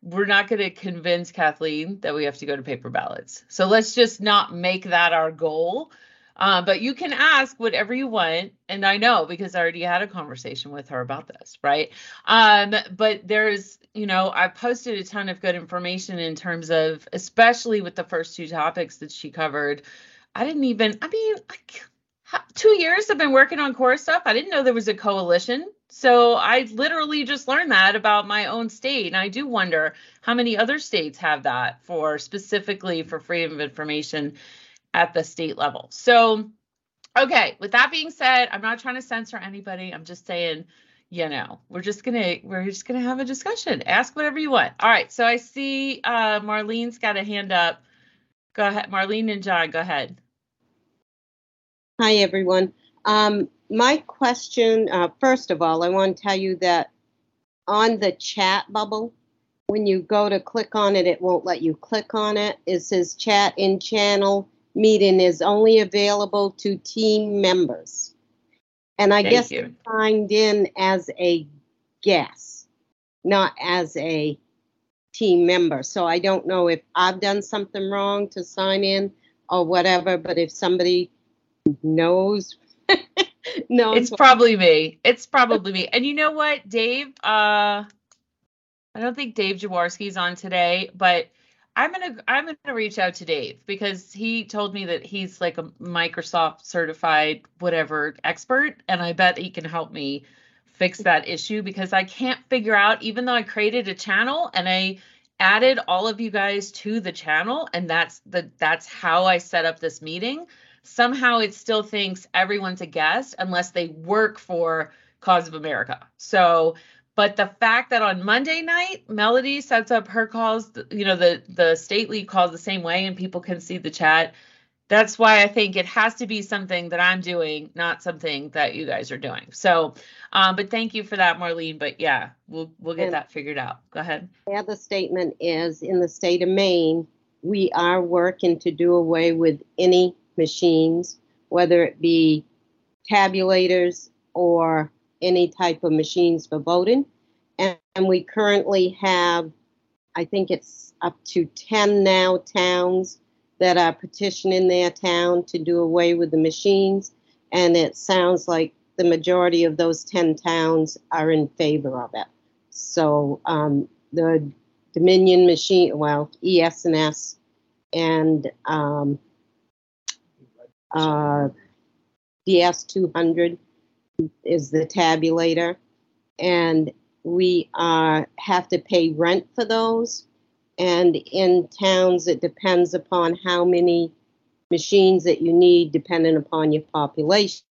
S1: we're not going to convince Kathleen that we have to go to paper ballots. So let's just not make that our goal. Uh, but you can ask whatever you want. And I know because I already had a conversation with her about this, right? Um, but there's, you know, I posted a ton of good information in terms of, especially with the first two topics that she covered. I didn't even, I mean, like, two years I've been working on core stuff. I didn't know there was a coalition. So I literally just learned that about my own state. And I do wonder how many other states have that for specifically for freedom of information at the state level. So, okay, with that being said, I'm not trying to censor anybody. I'm just saying, you know, we're just gonna we're just gonna have a discussion. Ask whatever you want. All right. So I see uh, Marlene's got a hand up. Go ahead, Marlene and John. Go ahead.
S3: Hi, everyone. Um, my question, uh, first of all, I want to tell you that on the chat bubble, when you go to click on it, it won't let you click on it. It says chat in channel meeting is only available to team members. And I
S1: Thank
S3: guess
S1: you.
S3: I signed in as a guest, not as a team member. So I don't know if I've done something wrong to sign in or whatever, but if somebody knows, knows.
S1: It's probably me. It's probably me. And you know what, Dave? Uh, I don't think Dave Jaworski's on today, but I'm gonna I'm gonna reach out to Dave because he told me that he's like a Microsoft certified whatever expert, and I bet he can help me fix that issue because I can't figure out, even though I created a channel and I added all of you guys to the channel, and that's the that's how I set up this meeting. Somehow it still thinks everyone's a guest unless they work for Cause of America. So but the fact that on Monday night, Melody sets up her calls, you know, the, the state league calls the same way and people can see the chat. That's why I think it has to be something that I'm doing, not something that you guys are doing. So, um, but thank you for that, Marlene. But yeah, we'll we'll get
S3: And
S1: that figured out. Go ahead.
S3: The other statement is in the state of Maine, we are working to do away with any machines, whether it be tabulators or any type of machines for voting. And, and we currently have, I think it's up to ten now towns that are petitioning their town to do away with the machines. And it sounds like the majority of those ten towns are in favor of it. So um, the Dominion machine, well, E S and S and um, uh, D S two hundred is the tabulator, and we uh, have to pay rent for those. And in towns, it depends upon how many machines that you need, depending upon your population.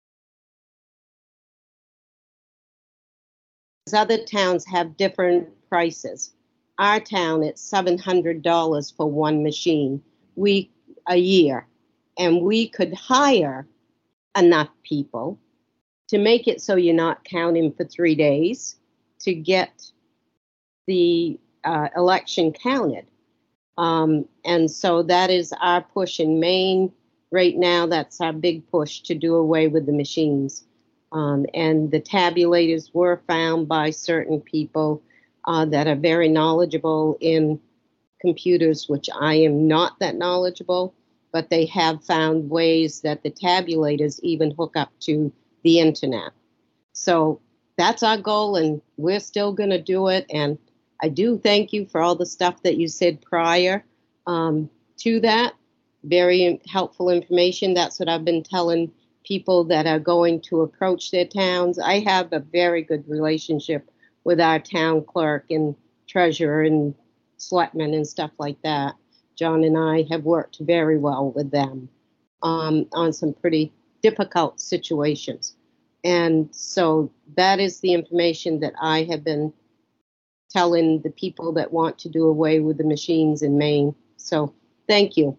S3: Other towns have different prices. Our town, it's seven hundred dollars for one machine we a year, and we could hire enough people to make it so you're not counting for three days to get the uh, election counted. Um, and so that is our push in Maine right now. That's our big push to do away with the machines. Um, and the tabulators were found by certain people uh, that are very knowledgeable in computers, which I am not that knowledgeable, but they have found ways that the tabulators even hook up to the internet. So that's our goal, and we're still going to do it. And I do thank you for all the stuff that you said prior um, to that. Very helpful information. That's what I've been telling people that are going to approach their towns. I have a very good relationship with our town clerk and treasurer and selectmen and stuff like that. John and I have worked very well with them um, on some pretty difficult situations. And so that is the information that I have been telling the people that want to do away with the machines in Maine. So thank you.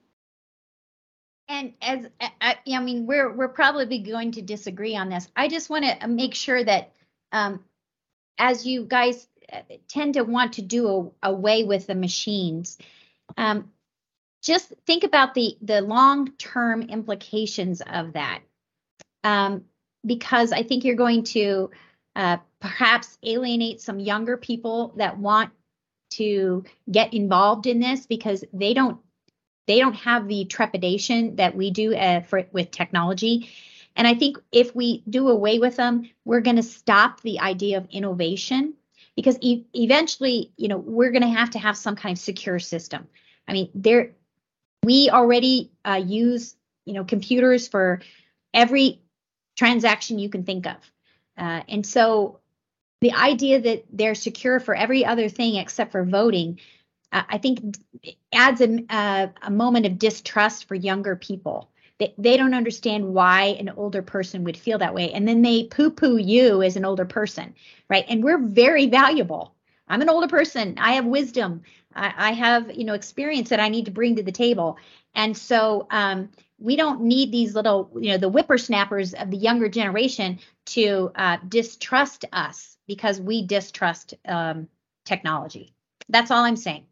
S2: And as I, I mean, we're we're probably going to disagree on this. I just want to make sure that um, as you guys tend to want to do a, away with the machines, um, just think about the the long-term implications of that. Um, because I think you're going to uh, perhaps alienate some younger people that want to get involved in this because they don't they don't have the trepidation that we do uh, for with technology. And I think if we do away with them, we're going to stop the idea of innovation because e- eventually, you know, we're going to have to have some kind of secure system. I mean, there we already uh, use, you know, computers for every transaction you can think of. Uh, and so the idea that they're secure for every other thing except for voting, uh, I think adds a, a, a moment of distrust for younger people. They, they don't understand why an older person would feel that way. And then they poo-poo you as an older person, right? And we're very valuable. I'm an older person. I have wisdom. I, I have, you know, experience that I need to bring to the table. And so um, we don't need these little, you know, the whippersnappers of the younger generation to uh, distrust us because we distrust um, technology. That's all I'm saying.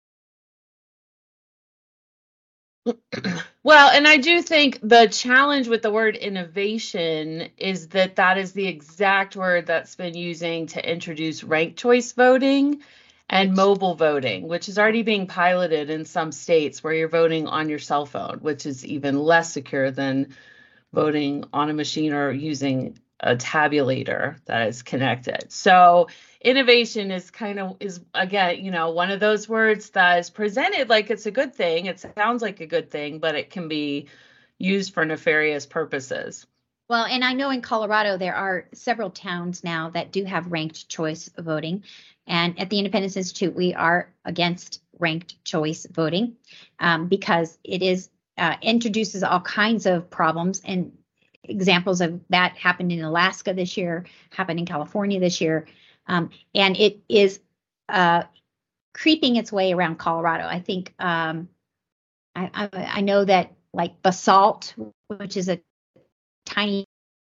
S1: Well, and I do think the challenge with the word innovation is that that is the exact word that's been using to introduce ranked choice voting and mobile voting, which is already being piloted in some states where you're voting on your cell phone, which is even less secure than voting on a machine or using a tabulator that is connected. So innovation is kind of is again, you know, one of those words that is presented like it's a good thing. It sounds like a good thing, but it can be used for nefarious purposes.
S2: Well, and I know in Colorado there are several towns now that do have ranked choice voting. And at the Independence Institute, we are against ranked choice voting um, because it is uh, introduces all kinds of problems. And examples of that happened in Alaska this year, happened in California this year. Um, and it is uh, creeping its way around Colorado. I think um, I, I, I know that like Basalt, which is a tiny,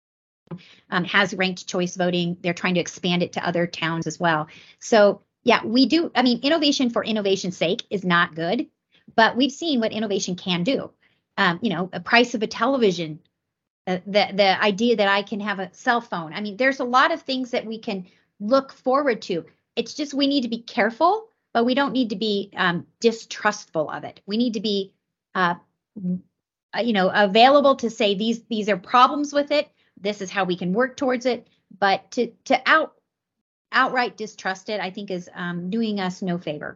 S2: um, has ranked choice voting. They're trying to expand it to other towns as well. So yeah, we do. I mean, innovation for innovation's sake is not good, but we've seen what innovation can do. Um, you know, a price of a television, uh, the the idea that I can have a cell phone. I mean, there's a lot of things that we can look forward to. It's just we need to be careful, but we don't need to be um, distrustful of it. We need to be, uh, you know, available to say these these are problems with it. This is how we can work towards it. But to to out outright distrust it, I think is um, doing us no favor.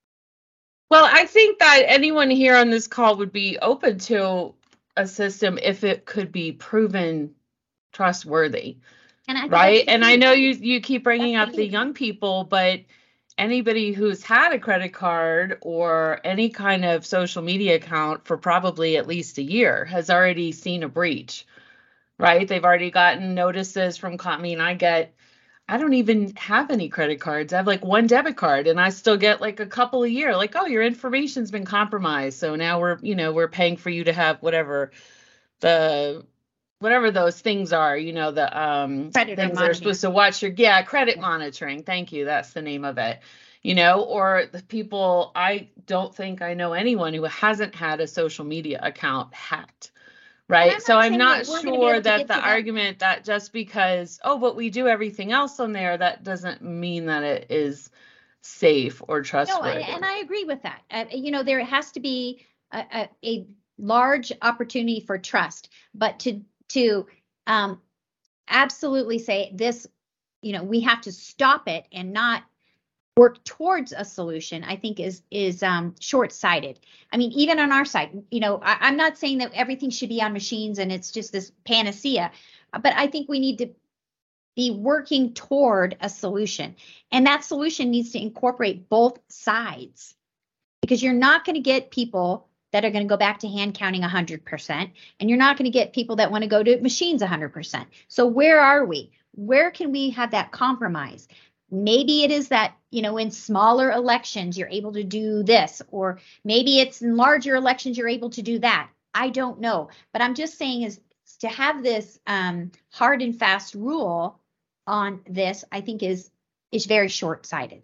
S1: Well, I think that anyone here on this call would be open to a system if it could be proven trustworthy,
S2: and I
S1: right? And I know you you keep bringing
S2: that's
S1: up the young people, but anybody who's had a credit card or any kind of social media account for probably at least a year has already seen a breach, right? They've already gotten notices from, I mean, I get, I don't even have any credit cards. I have like one debit card and I still get like a couple a year, like, oh, your information's been compromised. So now we're, you know, we're paying for you to have whatever the, whatever those things are, you know, the um,
S2: Credit
S1: things that are
S2: monitoring.
S1: supposed to watch your, yeah, credit
S2: Yeah.
S1: monitoring. Thank you. That's the name of it. You know, or the people, I don't think I know anyone who hasn't had a social media account hacked. Right.
S2: I'm
S1: So
S2: not
S1: I'm
S2: saying
S1: not
S2: that we're gonna be
S1: sure
S2: able to
S1: that
S2: get
S1: the
S2: to that.
S1: argument that just because, oh, but we do everything else on there, that doesn't mean that it is safe or
S2: No,
S1: trustworthy.
S2: and I agree with that. Uh, you know, there has to be a, a, a large opportunity for trust, but to to um, absolutely say this, you know, we have to stop it and not work towards a solution, I think is is um, short-sighted. I mean, even on our side, you know, I, I'm not saying that everything should be on machines and it's just this panacea, but I think we need to be working toward a solution. And that solution needs to incorporate both sides because you're not going to get people that are going to go back to hand counting one hundred percent, and you're not going to get people that want to go to machines one hundred percent. So where are we? Where can we have that compromise? Maybe it is that, you know, in smaller elections, you're able to do this, or maybe it's in larger elections, you're able to do that. I don't know. But I'm just saying is to have this um, hard and fast rule on this, I think is is very short-sighted.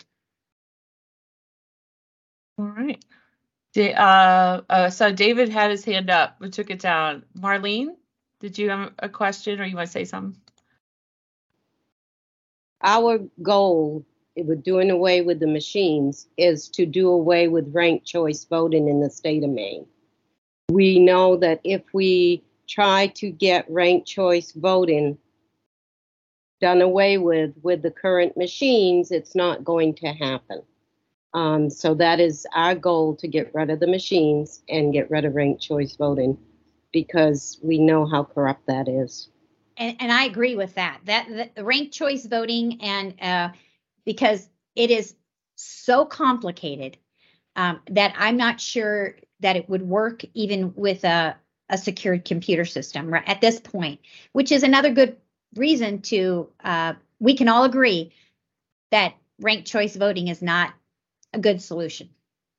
S1: All right. Uh, uh, so David had his hand up, but took it down. Marlene, did you have a question or you want to say something?
S3: Our goal with doing away with the machines is to do away with ranked choice voting in the state of Maine. We know that if we try to get ranked choice voting done away with with the current machines, it's not going to happen. Um, so that is our goal, to get rid of the machines and get rid of ranked choice voting, because we know how corrupt that is.
S2: And, and I agree with that. That the ranked choice voting, and uh, because it is so complicated um, that I'm not sure that it would work even with a, a secured computer system right at this point, which is another good reason to, uh, we can all agree that ranked choice voting is not a good solution.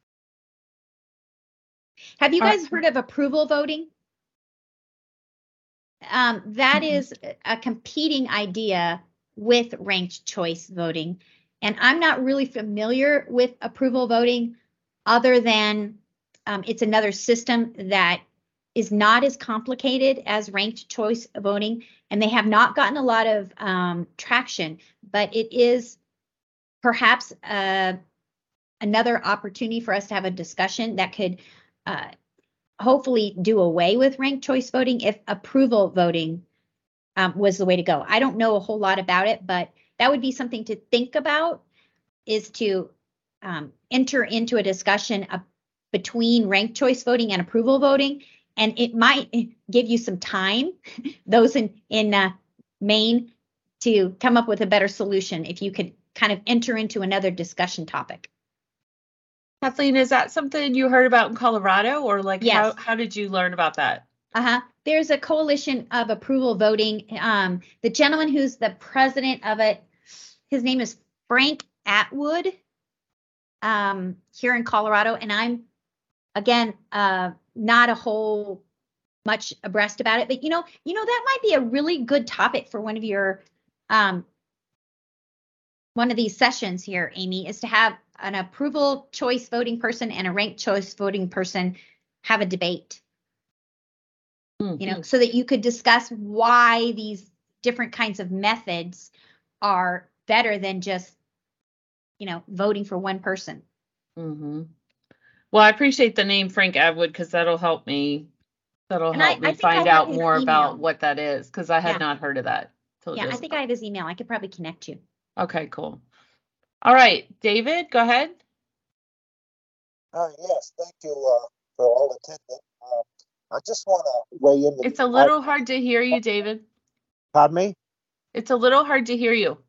S2: Have you guys heard of approval voting? Um, that is a competing idea with ranked choice voting. And I'm not really familiar with approval voting, other than um, it's another system that is not as complicated as ranked choice voting, and they have not gotten a lot of um, traction, but it is perhaps uh, another opportunity for us to have a discussion that could uh, hopefully do away with ranked choice voting if approval voting um, was the way to go. I don't know a whole lot about it, but that would be something to think about, is to um, enter into a discussion of, between ranked choice voting and approval voting. And it might give you some time, those in, in uh, Maine, to come up with a better solution if you could kind of enter into another discussion topic.
S1: Kathleen, is that something you heard about in Colorado, or like
S2: Yes.
S1: how, how did you learn about that?
S2: Uh-huh. There's a coalition of approval voting. Um, the gentleman who's the president of it, his name is Frank Atwood, um, here in Colorado. And I'm, again, uh, not a whole much abreast about it, but you know, you know, that might be a really good topic for one of your, um, one of these sessions here, Amy, is to have an approval choice voting person and a ranked choice voting person have a debate. Mm-hmm. You know, so that you could discuss why these different kinds of methods are better than just, you know, voting for one person.
S1: Mm-hmm. Well, I appreciate the name Frank Atwood, because that'll help me. That'll
S2: and
S1: help
S2: I,
S1: me
S2: I
S1: find out more
S2: email.
S1: about what that is, because I had
S2: yeah.
S1: not heard of that.
S2: Yeah, just I think now. I have his email. I could probably connect you.
S1: Okay, cool. All right, David, go ahead.
S4: Uh, yes, thank you uh, for all attending. Uh, I just want to weigh in.
S1: It's a little I, hard to hear you, David.
S4: Pardon me?
S1: It's a little hard to hear you.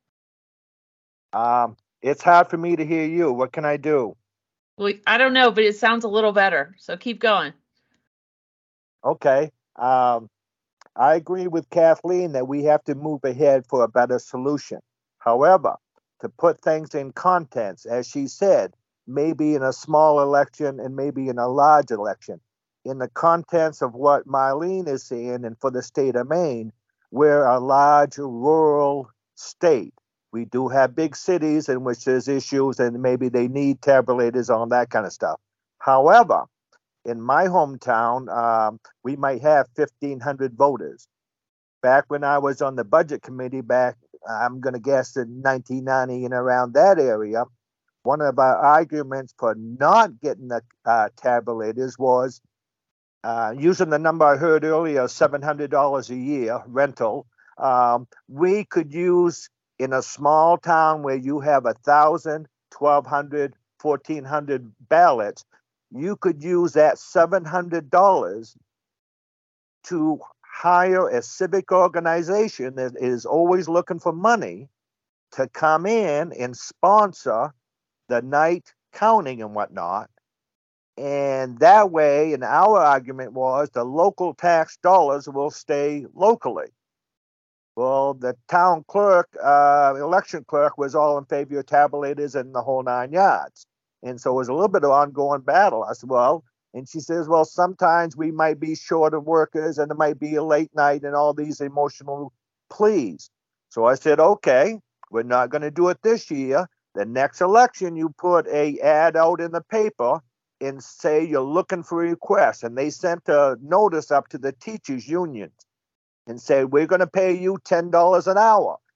S4: Um, it's hard for me to hear you. What can I do?
S1: Well, I don't know, but it sounds a little better. So keep going.
S4: Okay. Um, I agree with Kathleen that we have to move ahead for a better solution. However, to put things in context, as she said, maybe in a small election and maybe in a large election, in the contents of what Marlene is saying, and for the state of Maine, we're a large rural state. We do have big cities in which there's issues and maybe they need tabulators on that kind of stuff. However, in my hometown, um, we might have fifteen hundred voters. Back when I was on the budget committee back, I'm going to guess in nineteen ninety and around that area, one of our arguments for not getting the uh, tabulators was uh, using the number I heard earlier, seven hundred dollars a year rental. Um, we could use in a small town where you have one thousand, twelve hundred, fourteen hundred ballots, you could use that seven hundred dollars to hire a civic organization that is always looking for money to come in and sponsor the night counting and whatnot. And that way, and our argument was the local tax dollars will stay locally. Well, the town clerk, uh, election clerk, was all in favor of tabulators and the whole nine yards. And so it was a little bit of ongoing battle. I said, well, and she says, well, sometimes we might be short of workers and it might be a late night and all these emotional pleas. So I said, okay, we're not going to do it this year. The next election, you put a ad out in the paper and say you're looking for requests. And they sent a notice up to the teachers' unions and said, we're going to pay you ten dollars an hour.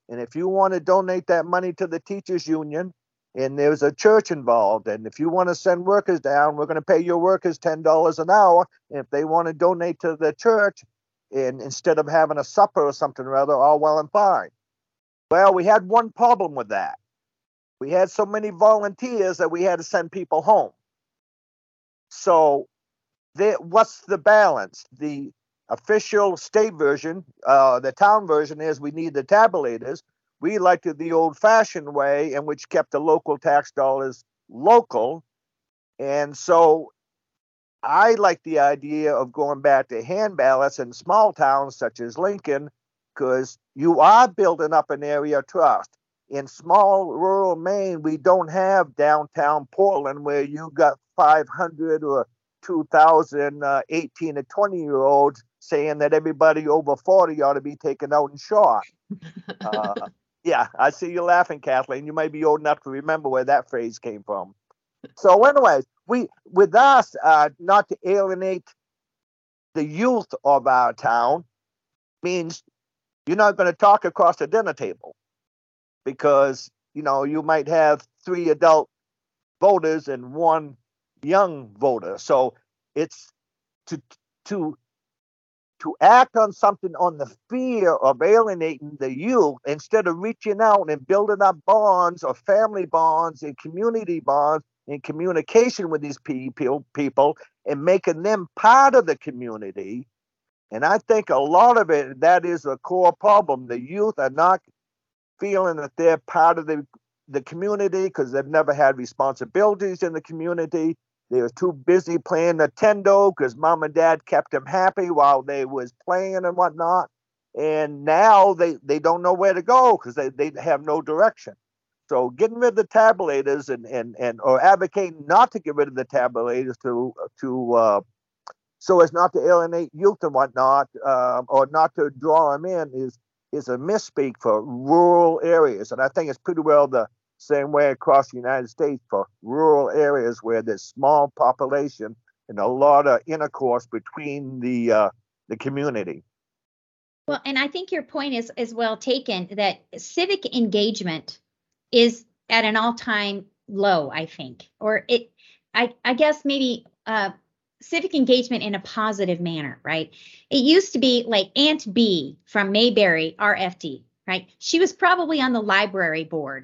S4: And if you want to donate that money to the teachers union, and there's a church involved, and if you want to send workers down, we're going to pay your workers ten dollars an hour. And if they want to donate to the church, and instead of having a supper or something or other, all well and fine. Well, we had one problem with that. We had so many volunteers that we had to send people home. So there, what's the balance? The official state version, uh, the town version is we need the tabulators. We liked it the old-fashioned way, in which kept the local tax dollars local. And so I like the idea of going back to hand ballots in small towns such as Lincoln, because you are building up an area trust. In small rural Maine, we don't have downtown Portland where you got five hundred or two thousand uh, eighteen and twenty year olds saying that everybody over forty ought to be taken out and shot. Uh, yeah, I see you laughing, Kathleen. You might be old enough to remember where that phrase came from. So anyways, we, with us, uh, not to alienate the youth of our town means you're not going to talk across the dinner table, because, you know, you might have three adult voters and one young voter. So it's to to to act on something on the fear of alienating the youth instead of reaching out and building up bonds or family bonds and community bonds and communication with these people people and making them part of the community. And I think a lot of it, that is a core problem. The youth are not feeling that they're part of the, the community because they've never had responsibilities in the community. They were too busy playing Nintendo because mom and dad kept them happy while they was playing and whatnot. And now they, they don't know where to go because they, they have no direction. So getting rid of the tabulators and, and, and or advocating not to get rid of the tabulators to to uh, so as not to alienate youth and whatnot, uh, or not to draw them in is is a misspeak for rural areas. And I think it's pretty well the same way across the United States for rural areas where there's small population and a lot of intercourse between the uh, the community.
S2: Well, and I think your point is is well taken, that civic engagement is at an all-time low, I think, or it, I, I guess maybe uh, civic engagement in a positive manner, right? It used to be like Aunt B from Mayberry R F D, right? She was probably on the library board.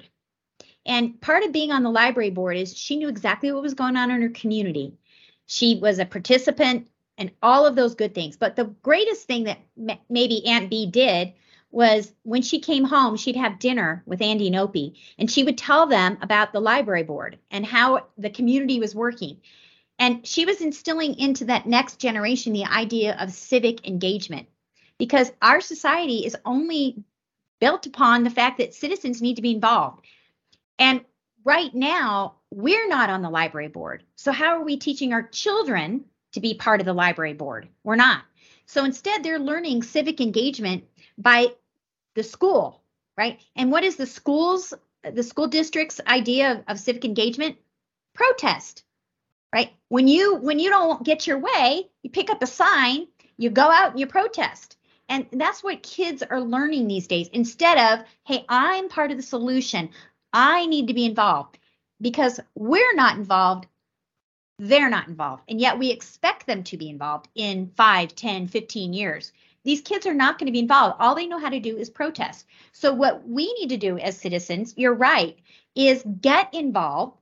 S2: And part of being on the library board is she knew exactly what was going on in her community. She was a participant and all of those good things. But the greatest thing that m- maybe Aunt B did was when she came home, she'd have dinner with Andy and Opie, and she would tell them about the library board and how the community was working. And she was instilling into that next generation the idea of civic engagement, because our society is only built upon the fact that citizens need to be involved. And right now, we're not on the library board. So how are we teaching our children to be part of the library board? We're not. So instead, they're learning civic engagement by the school, right? And what is the schools, the school district's idea of, of civic engagement? Protest, right? When you when you don't get your way, you pick up a sign, you go out and you protest. And that's what kids are learning these days, instead of, hey, I'm part of the solution. I need to be involved. Because we're not involved, they're not involved. And yet we expect them to be involved in five, ten, fifteen years. These kids are not going to be involved. All they know how to do is protest. So what we need to do as citizens, you're right, is get involved,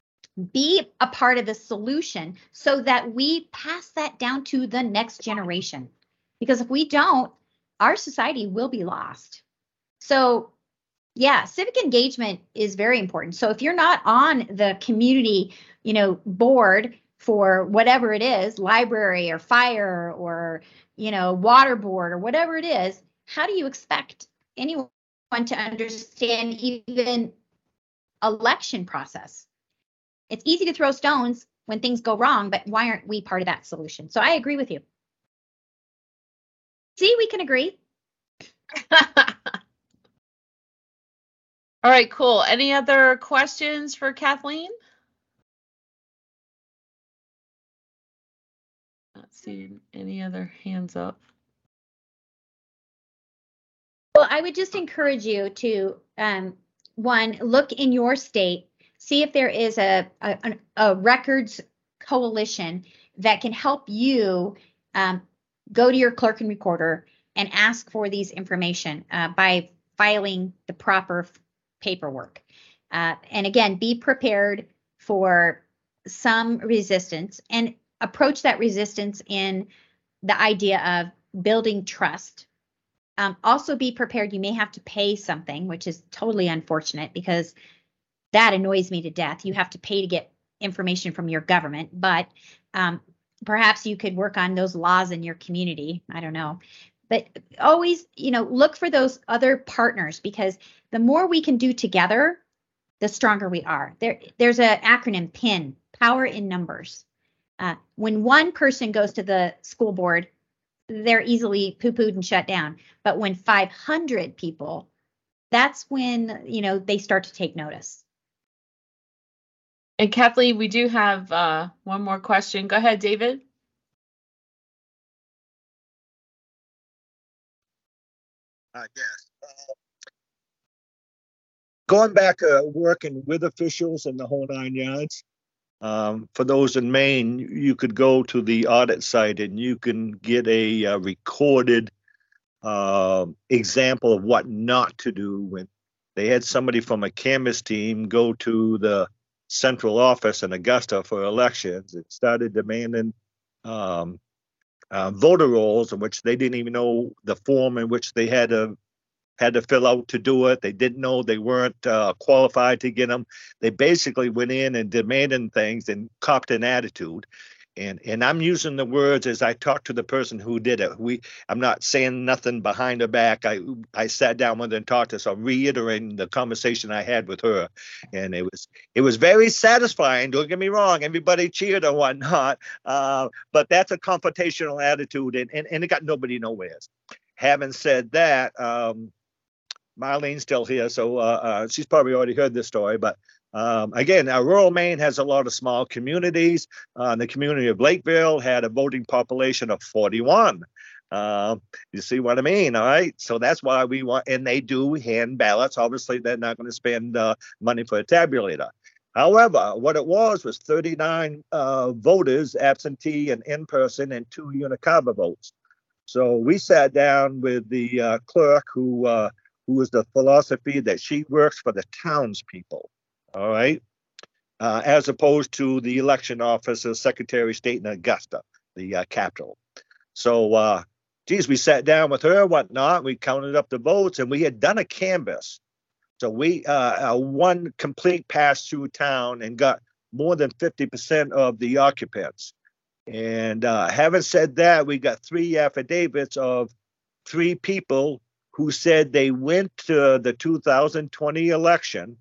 S2: be a part of the solution so that we pass that down to the next generation. Because if we don't, our society will be lost. So yeah, civic engagement is very important. So if you're not on the community, you know, board for whatever it is, library or fire or, you know, water board or whatever it is, how do you expect anyone to understand even election process? It's easy to throw stones when things go wrong, but why aren't we part of that solution? So I agree with you. See, we can agree.
S1: All right, cool. Any other questions for Kathleen? Not seeing any other hands up.
S2: Well, I would just encourage you to, um, one, look in your state, see if there is a, a, a records coalition that can help you um, go to your clerk and recorder and ask for these information uh, by filing the proper paperwork. Uh, and again, be prepared for some resistance and approach that resistance in the idea of building trust. Um, also be prepared. You may have to pay something, which is totally unfortunate because that annoys me to death. You have to pay to get information from your government, but um, perhaps you could work on those laws in your community. I don't know. But always, you know, look for those other partners, because the more we can do together, the stronger we are. There, there's an acronym, PIN, power in numbers. Uh, when one person goes to the school board, they're easily poo-pooed and shut down. But when five hundred people, that's when, you know, they start to take notice.
S1: And Kathleen, we do have uh, one more question. Go ahead, David.
S4: I guess. Uh, going back, uh, working with officials and the whole nine yards. Um, for those in Maine, you could go to the audit site and you can get a, uh recorded uh, example of what not to do. When they had somebody from a canvas team go to the central office in Augusta for elections and started demanding um, uh, voter rolls in which they didn't even know the form in which they had to had to fill out to do it. They didn't know they weren't uh, qualified to get them. They basically went in and demanded things and copped an attitude. And and I'm using the words as I talked to the person who did it. We I'm not saying nothing behind her back. I I sat down with her and talked to her. So I'm reiterating the conversation I had with her. And it was it was very satisfying. Don't get me wrong. Everybody cheered or whatnot. Uh, but that's a confrontational attitude, and, and, and it got nobody nowheres. Having said that, um, Marlene's still here, so uh, uh, she's probably already heard this story. But um, again, uh, rural Maine has a lot of small communities. Uh, the community of Lakeville had a voting population of forty-one. Uh, you see what I mean? All right. So that's why we want, and they do hand ballots. Obviously, they're not going to spend uh, money for a tabulator. However, what it was was thirty-nine uh, voters, absentee and in person, and two Unicaba votes. So we sat down with the uh, clerk who uh, who is the philosophy that she works for the townspeople, all right, uh, as opposed to the election officer, Secretary of State in Augusta, the uh, capital. So, uh, geez, we sat down with her, whatnot. We counted up the votes, and we had done a canvass. So we uh, uh, one complete pass through town and got more than fifty percent of the occupants. And uh, having said that, we got three affidavits of three people who said they went to the two thousand twenty election.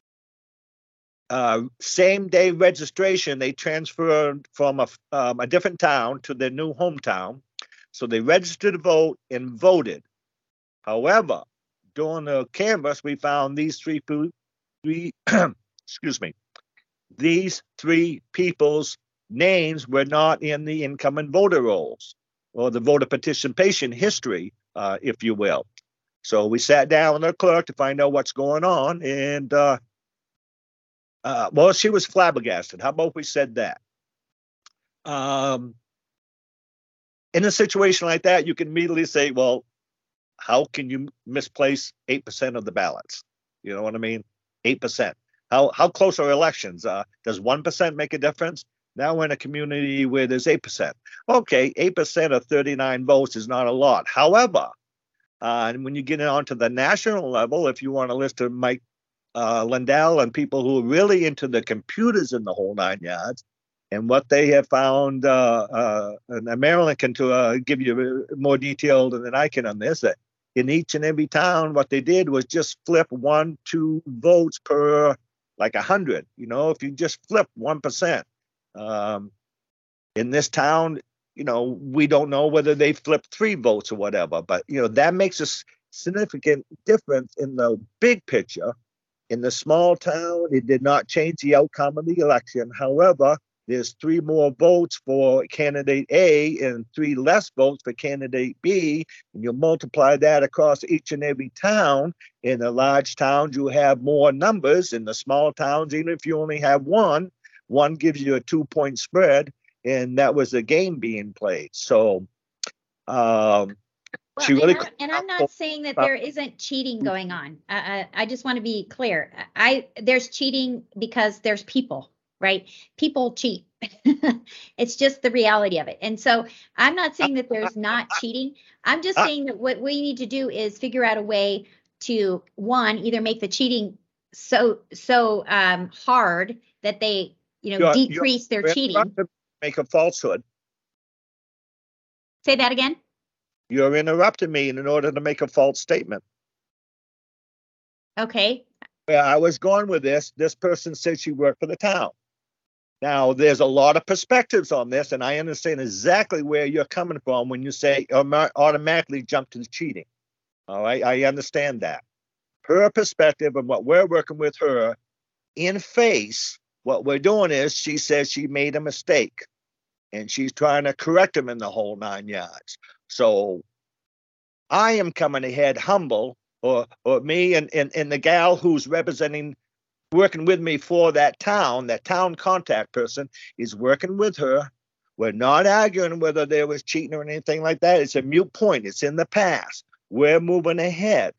S4: Uh, same day registration, they transferred from a, um, a different town to their new hometown. So they registered to vote and voted. However, during the canvass, we found these three, three excuse me, these three people's names were not in the incoming voter rolls or the voter participation history, uh, if you will. So we sat down with our clerk to find out what's going on. And, uh, uh, well, she was flabbergasted. How about we said that? Um, in a situation like that, you can immediately say, well, how can you misplace eight percent of the ballots? You know what I mean? eight percent. How, how close are elections? Uh, does one percent make a difference? Now we're in a community where there's eight percent. Okay, eight percent of thirty-nine votes is not a lot. However, uh, and when you get onto the national level, if you want to listen to Mike uh, Lindell and people who are really into the computers in the whole nine yards, and what they have found, uh, uh, and Marilyn can to, uh, give you more detail than I can on this, that in each and every town, what they did was just flip one, two votes per like a hundred. You know, if you just flip one percent. Um, in this town, you know, we don't know whether they flipped three votes or whatever, but, you know, that makes a significant difference in the big picture. In the small town, it did not change the outcome of the election. However, there's three more votes for candidate A and three less votes for candidate B, and you multiply that across each and every town. In the large towns, you have more numbers. In the small towns, even if you only have one, one gives you a two-point spread, and that was the game being played. So um,
S2: Well,
S4: she
S2: and,
S4: really.
S2: I, and I'm not saying that there isn't cheating going on. Uh, I, I just want to be clear. I there's cheating because there's people, right? People cheat. It's just the reality of it. And so I'm not saying that there's not cheating. I'm just saying that what we need to do is figure out a way to, one, either make the cheating so so um, hard that they, you know,
S4: You're-
S2: decrease
S4: you're
S2: their cheating.
S4: interrupting me to make a falsehood.
S2: Say that again.
S4: You're interrupting me in order to make a false statement.
S2: Okay.
S4: Where I was going with this, this person said she worked for the town. Now, there's a lot of perspectives on this, and I understand exactly where you're coming from when you say automatically jump to cheating. All right, I understand that. Her perspective and what we're working with her in face, what we're doing is she says she made a mistake, and she's trying to correct him in the whole nine yards. So I am coming ahead humble, or or me and, and, and the gal who's representing, working with me for that town, that town contact person is working with her. We're not arguing whether there was cheating or anything like that. It's a moot point. It's in the past. We're moving ahead.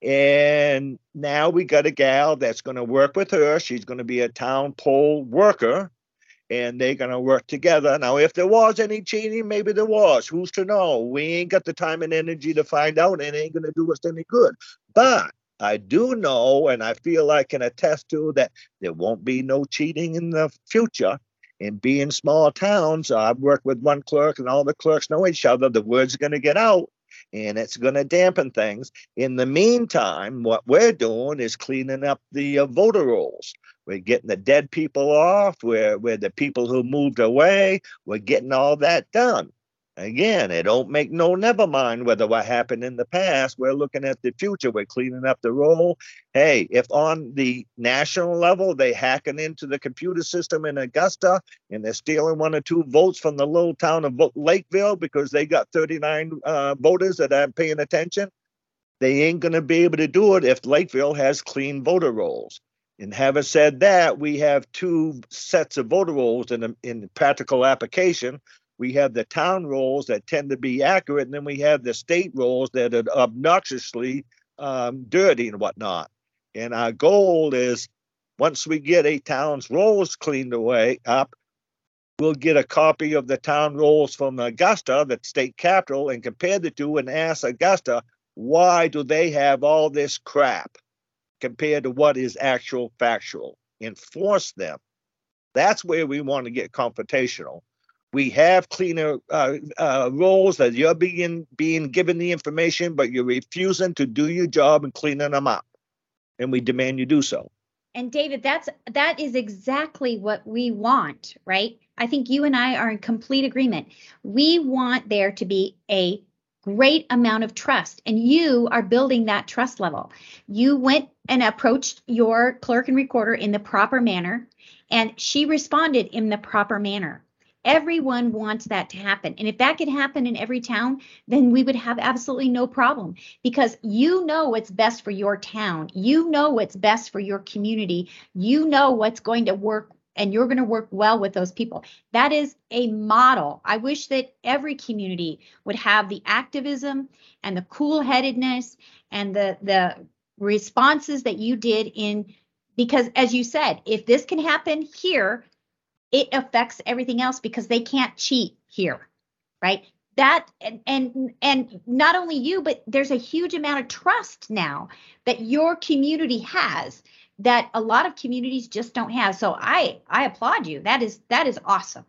S4: And now we got a gal that's going to work with her. She's going to be a town poll worker, and they're going to work together. Now, if there was any cheating, maybe there was. Who's to know? We ain't got the time and energy to find out, and it ain't going to do us any good. But I do know, and I feel I can attest to, that there won't be no cheating in the future. And being small towns, I've worked with one clerk, and all the clerks know each other. The word's going to get out, and it's going to dampen things. In the meantime, what we're doing is cleaning up the uh, voter rolls. We're getting the dead people off. We're, we're the people who moved away. We're getting all that done. Again, it don't make no never mind whether what happened in the past. We're looking at the future. We're cleaning up the roll. Hey, if on the national level they hacking into the computer system in Augusta and they're stealing one or two votes from the little town of Lakeville because they got thirty-nine uh, voters that aren't paying attention, they ain't going to be able to do it if Lakeville has clean voter rolls. And having said that, we have two sets of voter rolls in, a, in practical application. We have the town rolls that tend to be accurate, and then we have the state rolls that are obnoxiously um, dirty and whatnot. And our goal is, once we get a town's rolls cleaned away up, we'll get a copy of the town rolls from Augusta, the state capital, and compare the two and ask Augusta, why do they have all this crap compared to what is actual factual? Enforce them. That's where we want to get confrontational. We have cleaner uh, uh, roles that you're being being given the information, but you're refusing to do your job and cleaning them up, and we demand you do so.
S2: And David, that's that is exactly what we want, right? I think you and I are in complete agreement. We want there to be a great amount of trust, and you are building that trust level. You went and approached your clerk and recorder in the proper manner, and she responded in the proper manner. Everyone wants that to happen. And if that could happen in every town, then we would have absolutely no problem, because you know what's best for your town. You know what's best for your community. You know what's going to work, and you're going to work well with those people. That is a model. I wish that every community would have the activism and the cool-headedness and the, the responses that you did in, because as you said, if this can happen here, it affects everything else because they can't cheat here, right? That and and and not only you, but there's a huge amount of trust now that your community has that a lot of communities just don't have. So I I applaud you. That is that is awesome.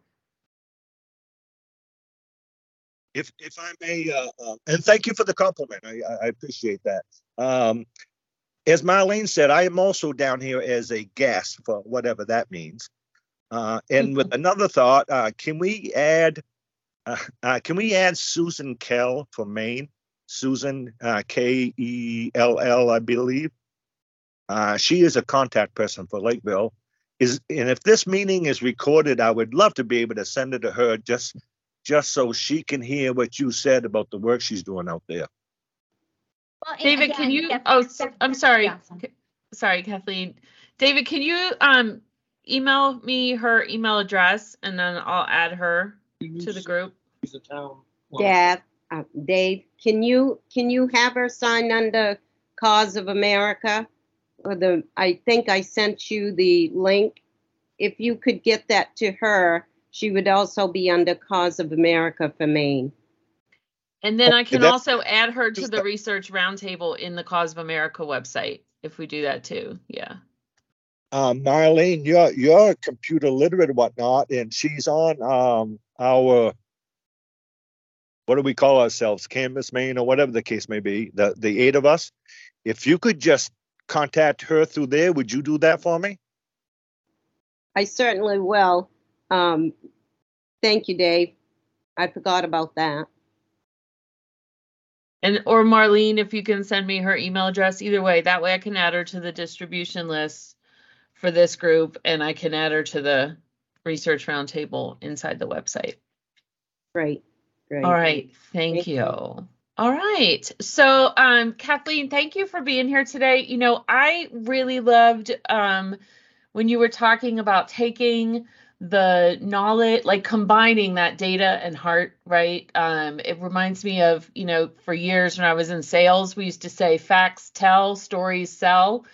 S4: If if I may, uh, uh, and thank you for the compliment. I, I appreciate that. Um, as Marlene said, I am also down here as a guest, for whatever that means. Uh, and with another thought, uh, can we add, uh, uh, can we add Susan Kell from Maine? Susan uh, K E L L, I believe. Uh, she is a contact person for Lakeville, is, and if this meeting is recorded, I would love to be able to send it to her just, just so she can hear what you said about the work she's doing out there.
S2: Well, and
S1: David,
S2: again,
S1: can you,
S2: that's-
S1: oh,
S2: that's-
S1: s- I'm
S2: that's
S1: sorry.
S2: awesome.
S1: C- Sorry, Kathleen. David, can you um email me her email address and then I'll add her to the group?
S5: Use the town.
S3: Dad, uh, Dave, can you, can you have her sign under Cause of America? Or the, I think I sent you the link. If you could get that to her, she would also be under Cause of America for Maine.
S1: And then I
S4: Okay,
S1: can
S4: that-
S1: also add her to the Research Roundtable in the Cause of America website if we do that too. Yeah.
S4: Um, Marlene, you're, you're computer literate and whatnot, and she's on, um, our, what do we call ourselves? Canvas Maine or whatever the case may be, the, the eight of us. If you could just contact her through there, would you do that for me?
S3: I certainly will. Um, thank you, Dave. I forgot about that.
S1: And or Marlene, if you can send me her email address, either way, that way I can add her to the distribution list for this group and I can add her to the Research Roundtable inside the website.
S3: Great, great.
S1: All right, thank,
S3: Thank
S1: you.
S3: you.
S1: All right, so um, Kathleen, thank you for being here today. You know, I really loved um, when you were talking about taking the knowledge, like combining that data and heart, right? Um, it reminds me of, you know, for years when I was in sales, we used to say facts tell, stories sell.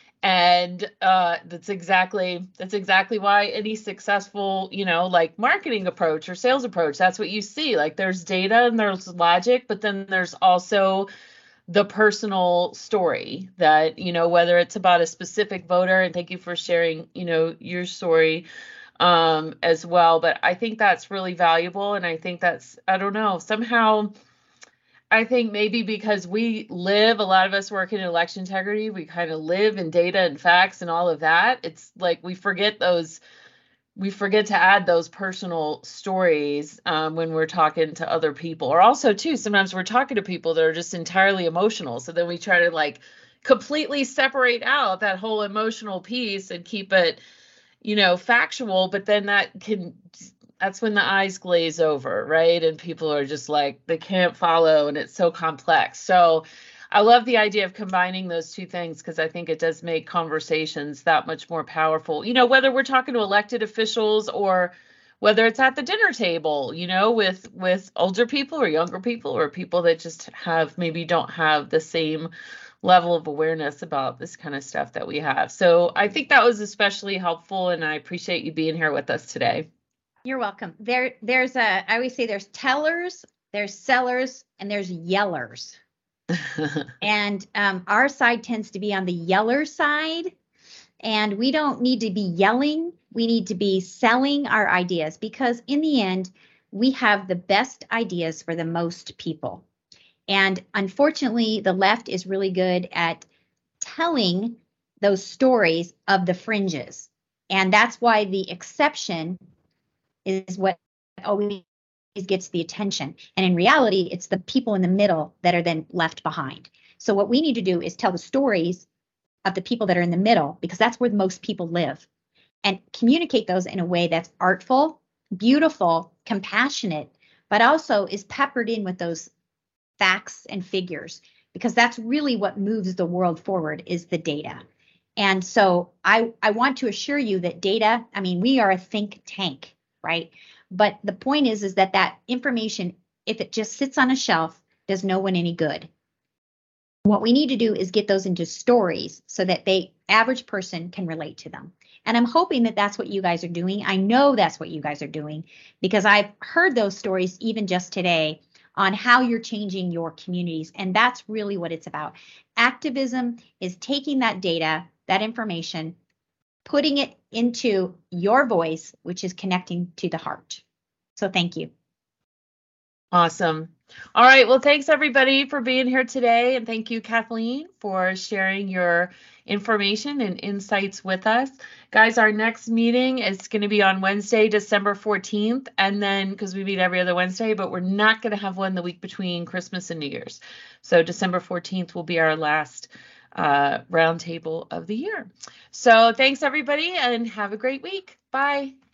S1: And uh, that's exactly that's exactly why any successful, you know, like marketing approach or sales approach, that's what you see. Like there's data and there's logic, but then there's also the personal story that, you know, whether it's about a specific voter, and thank you for sharing, you know, your story um, as well. But I think that's really valuable. And I think that's, I don't know, somehow I think maybe because we live, a lot of us work in election integrity, we kind of live in data and facts and all of that. It's like we forget those, we forget to add those personal stories um, when we're talking to other people. Or also, too, sometimes we're talking to people that are just entirely emotional. So then we try to like completely separate out that whole emotional piece and keep it, you know, factual. But then that can, that's when the eyes glaze over, right? And people are just like, they can't follow and it's so complex. So I love the idea of combining those two things because I think it does make conversations that much more powerful. You know, whether we're talking to elected officials or whether it's at the dinner table, you know, with with older people or younger people or people that just have maybe don't have the same level of awareness about this kind of stuff that we have. So I think that was especially helpful and I appreciate you being here with us today.
S2: You're welcome. There, there's a, I always say there's tellers, there's sellers, and there's yellers. And um, our side tends to be on the yeller side. And we don't need to be yelling. We need to be selling our ideas because in the end, we have the best ideas for the most people. And unfortunately, the left is really good at telling those stories of the fringes. And that's why the exception is what always gets the attention. And in reality, it's the people in the middle that are then left behind. So what we need to do is tell the stories of the people that are in the middle, because that's where most people live, and communicate those in a way that's artful, beautiful, compassionate, but also is peppered in with those facts and figures, because that's really what moves the world forward is the data. And so I, I want to assure you that data, I mean, we are a think tank, right? But the point is, is that that information, if it just sits on a shelf, does no one any good. What we need to do is get those into stories so that the average person can relate to them. And I'm hoping that that's what you guys are doing. I know that's what you guys are doing because I've heard those stories even just today on how you're changing your communities. And that's really what it's about. Activism is taking that data, that information, putting it into your voice, which is connecting to the heart. So thank you.
S1: Awesome. All right. Well, thanks everybody for being here today. And thank you, Kathleen, for sharing your information and insights with us. Guys, our next meeting is going to be on Wednesday, December fourteenth. And then because we meet every other Wednesday, but we're not going to have one the week between Christmas and New Year's. So December fourteenth will be our last uh, roundtable of the year. So thanks everybody and have a great week. Bye.